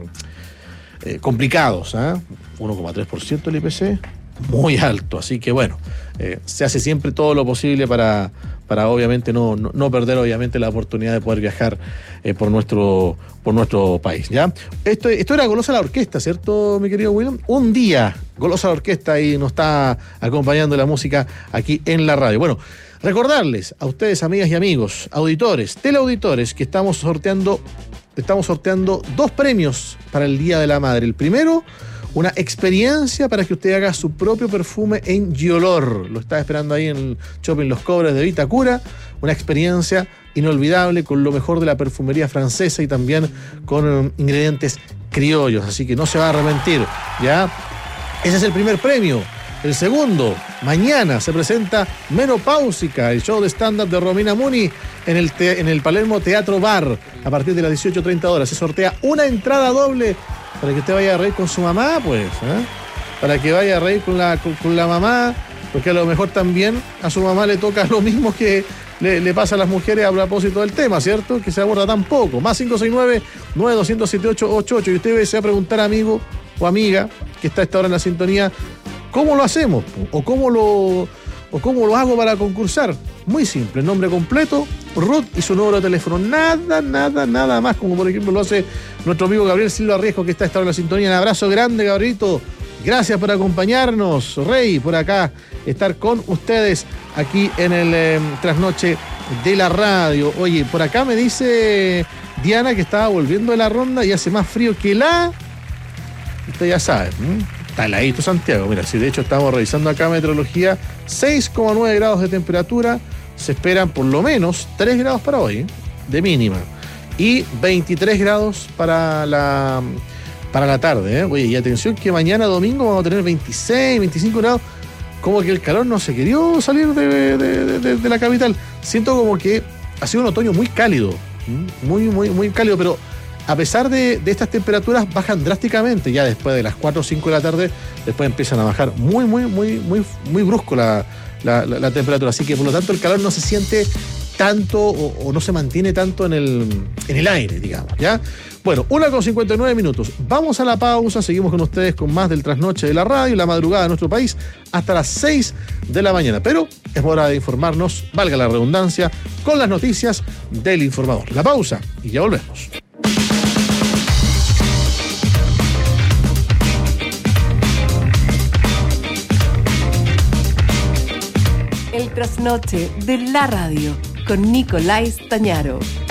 C: eh, complicados, ¿eh? uno coma tres por ciento del I P C, muy alto. Así que bueno, eh, se hace siempre todo lo posible para, para obviamente no, no, no perder obviamente la oportunidad de poder viajar eh, por nuestro por nuestro país, ¿ya? Esto, esto era Golosa la Orquesta, ¿cierto, mi querido William? Un día, Golosa la Orquesta, y nos está acompañando la música aquí en la radio. Bueno, recordarles a ustedes, amigas y amigos, auditores, teleauditores, que estamos sorteando, estamos sorteando dos premios para el Día de la Madre. El primero, una experiencia para que usted haga su propio perfume en Giolor. Lo está esperando ahí en el Shopping Los Cobres de Vitacura. Una experiencia inolvidable con lo mejor de la perfumería francesa y también con um, ingredientes criollos. Así que no se va a arrepentir, ¿ya? Ese es el primer premio. El segundo, mañana se presenta Menopáusica, el show de stand-up de Romina Muni en el, te- en el Palermo Teatro Bar a partir de las dieciocho treinta horas. Se sortea una entrada doble para que usted vaya a reír con su mamá, pues, ¿eh? Para que vaya a reír con la, con, con la mamá, porque a lo mejor también a su mamá le toca lo mismo que le, le pasa a las mujeres a propósito del tema, ¿cierto? Que se aborda tan poco. Más cinco seis nueve, nueve dos cero cero, siete ocho ocho ocho. Y usted se va a preguntar, amigo o amiga, que está a esta hora en la sintonía, ¿cómo lo hacemos? ¿O cómo lo, o cómo lo hago para concursar? Muy simple, nombre completo, Ruth y su número de teléfono. Nada, nada, nada más, como por ejemplo lo hace nuestro amigo Gabriel Silva Riesco, que está a esta hora en la sintonía. Un abrazo grande, Gabrielito. Gracias por acompañarnos, Rey, por acá, estar con ustedes aquí en el eh, trasnoche de la radio. Oye, por acá me dice Diana que estaba volviendo de la ronda y hace más frío que la... Usted ya sabe, ¿eh? Está heladito Santiago. Mira, si de hecho estamos revisando acá meteorología, seis coma nueve grados de temperatura, se esperan por lo menos tres grados para hoy, ¿eh? de mínima, y veintitrés grados para la... para la tarde, ¿eh? Oye, y atención que mañana domingo vamos a tener veintiséis, veinticinco grados. Como que el calor no se querió salir de, de, de, de la capital. Siento como que ha sido un otoño muy cálido, muy, muy, muy cálido, pero a pesar de, de estas temperaturas bajan drásticamente. Ya después de las cuatro o cinco de la tarde, después empiezan a bajar muy, muy, muy, muy, muy brusco la, la, la, la temperatura. Así que por lo tanto el calor no se siente tanto o, o no se mantiene tanto en el, en el aire, digamos, ¿ya? Bueno, una con cincuenta y nueve minutos. Vamos a la pausa, seguimos con ustedes con más del trasnoche de la radio y la madrugada de nuestro país hasta las seis de la mañana. Pero es hora de informarnos, valga la redundancia, con las noticias del informador. La pausa y ya volvemos.
N: El trasnoche de la radio con Nicolás Tañaro.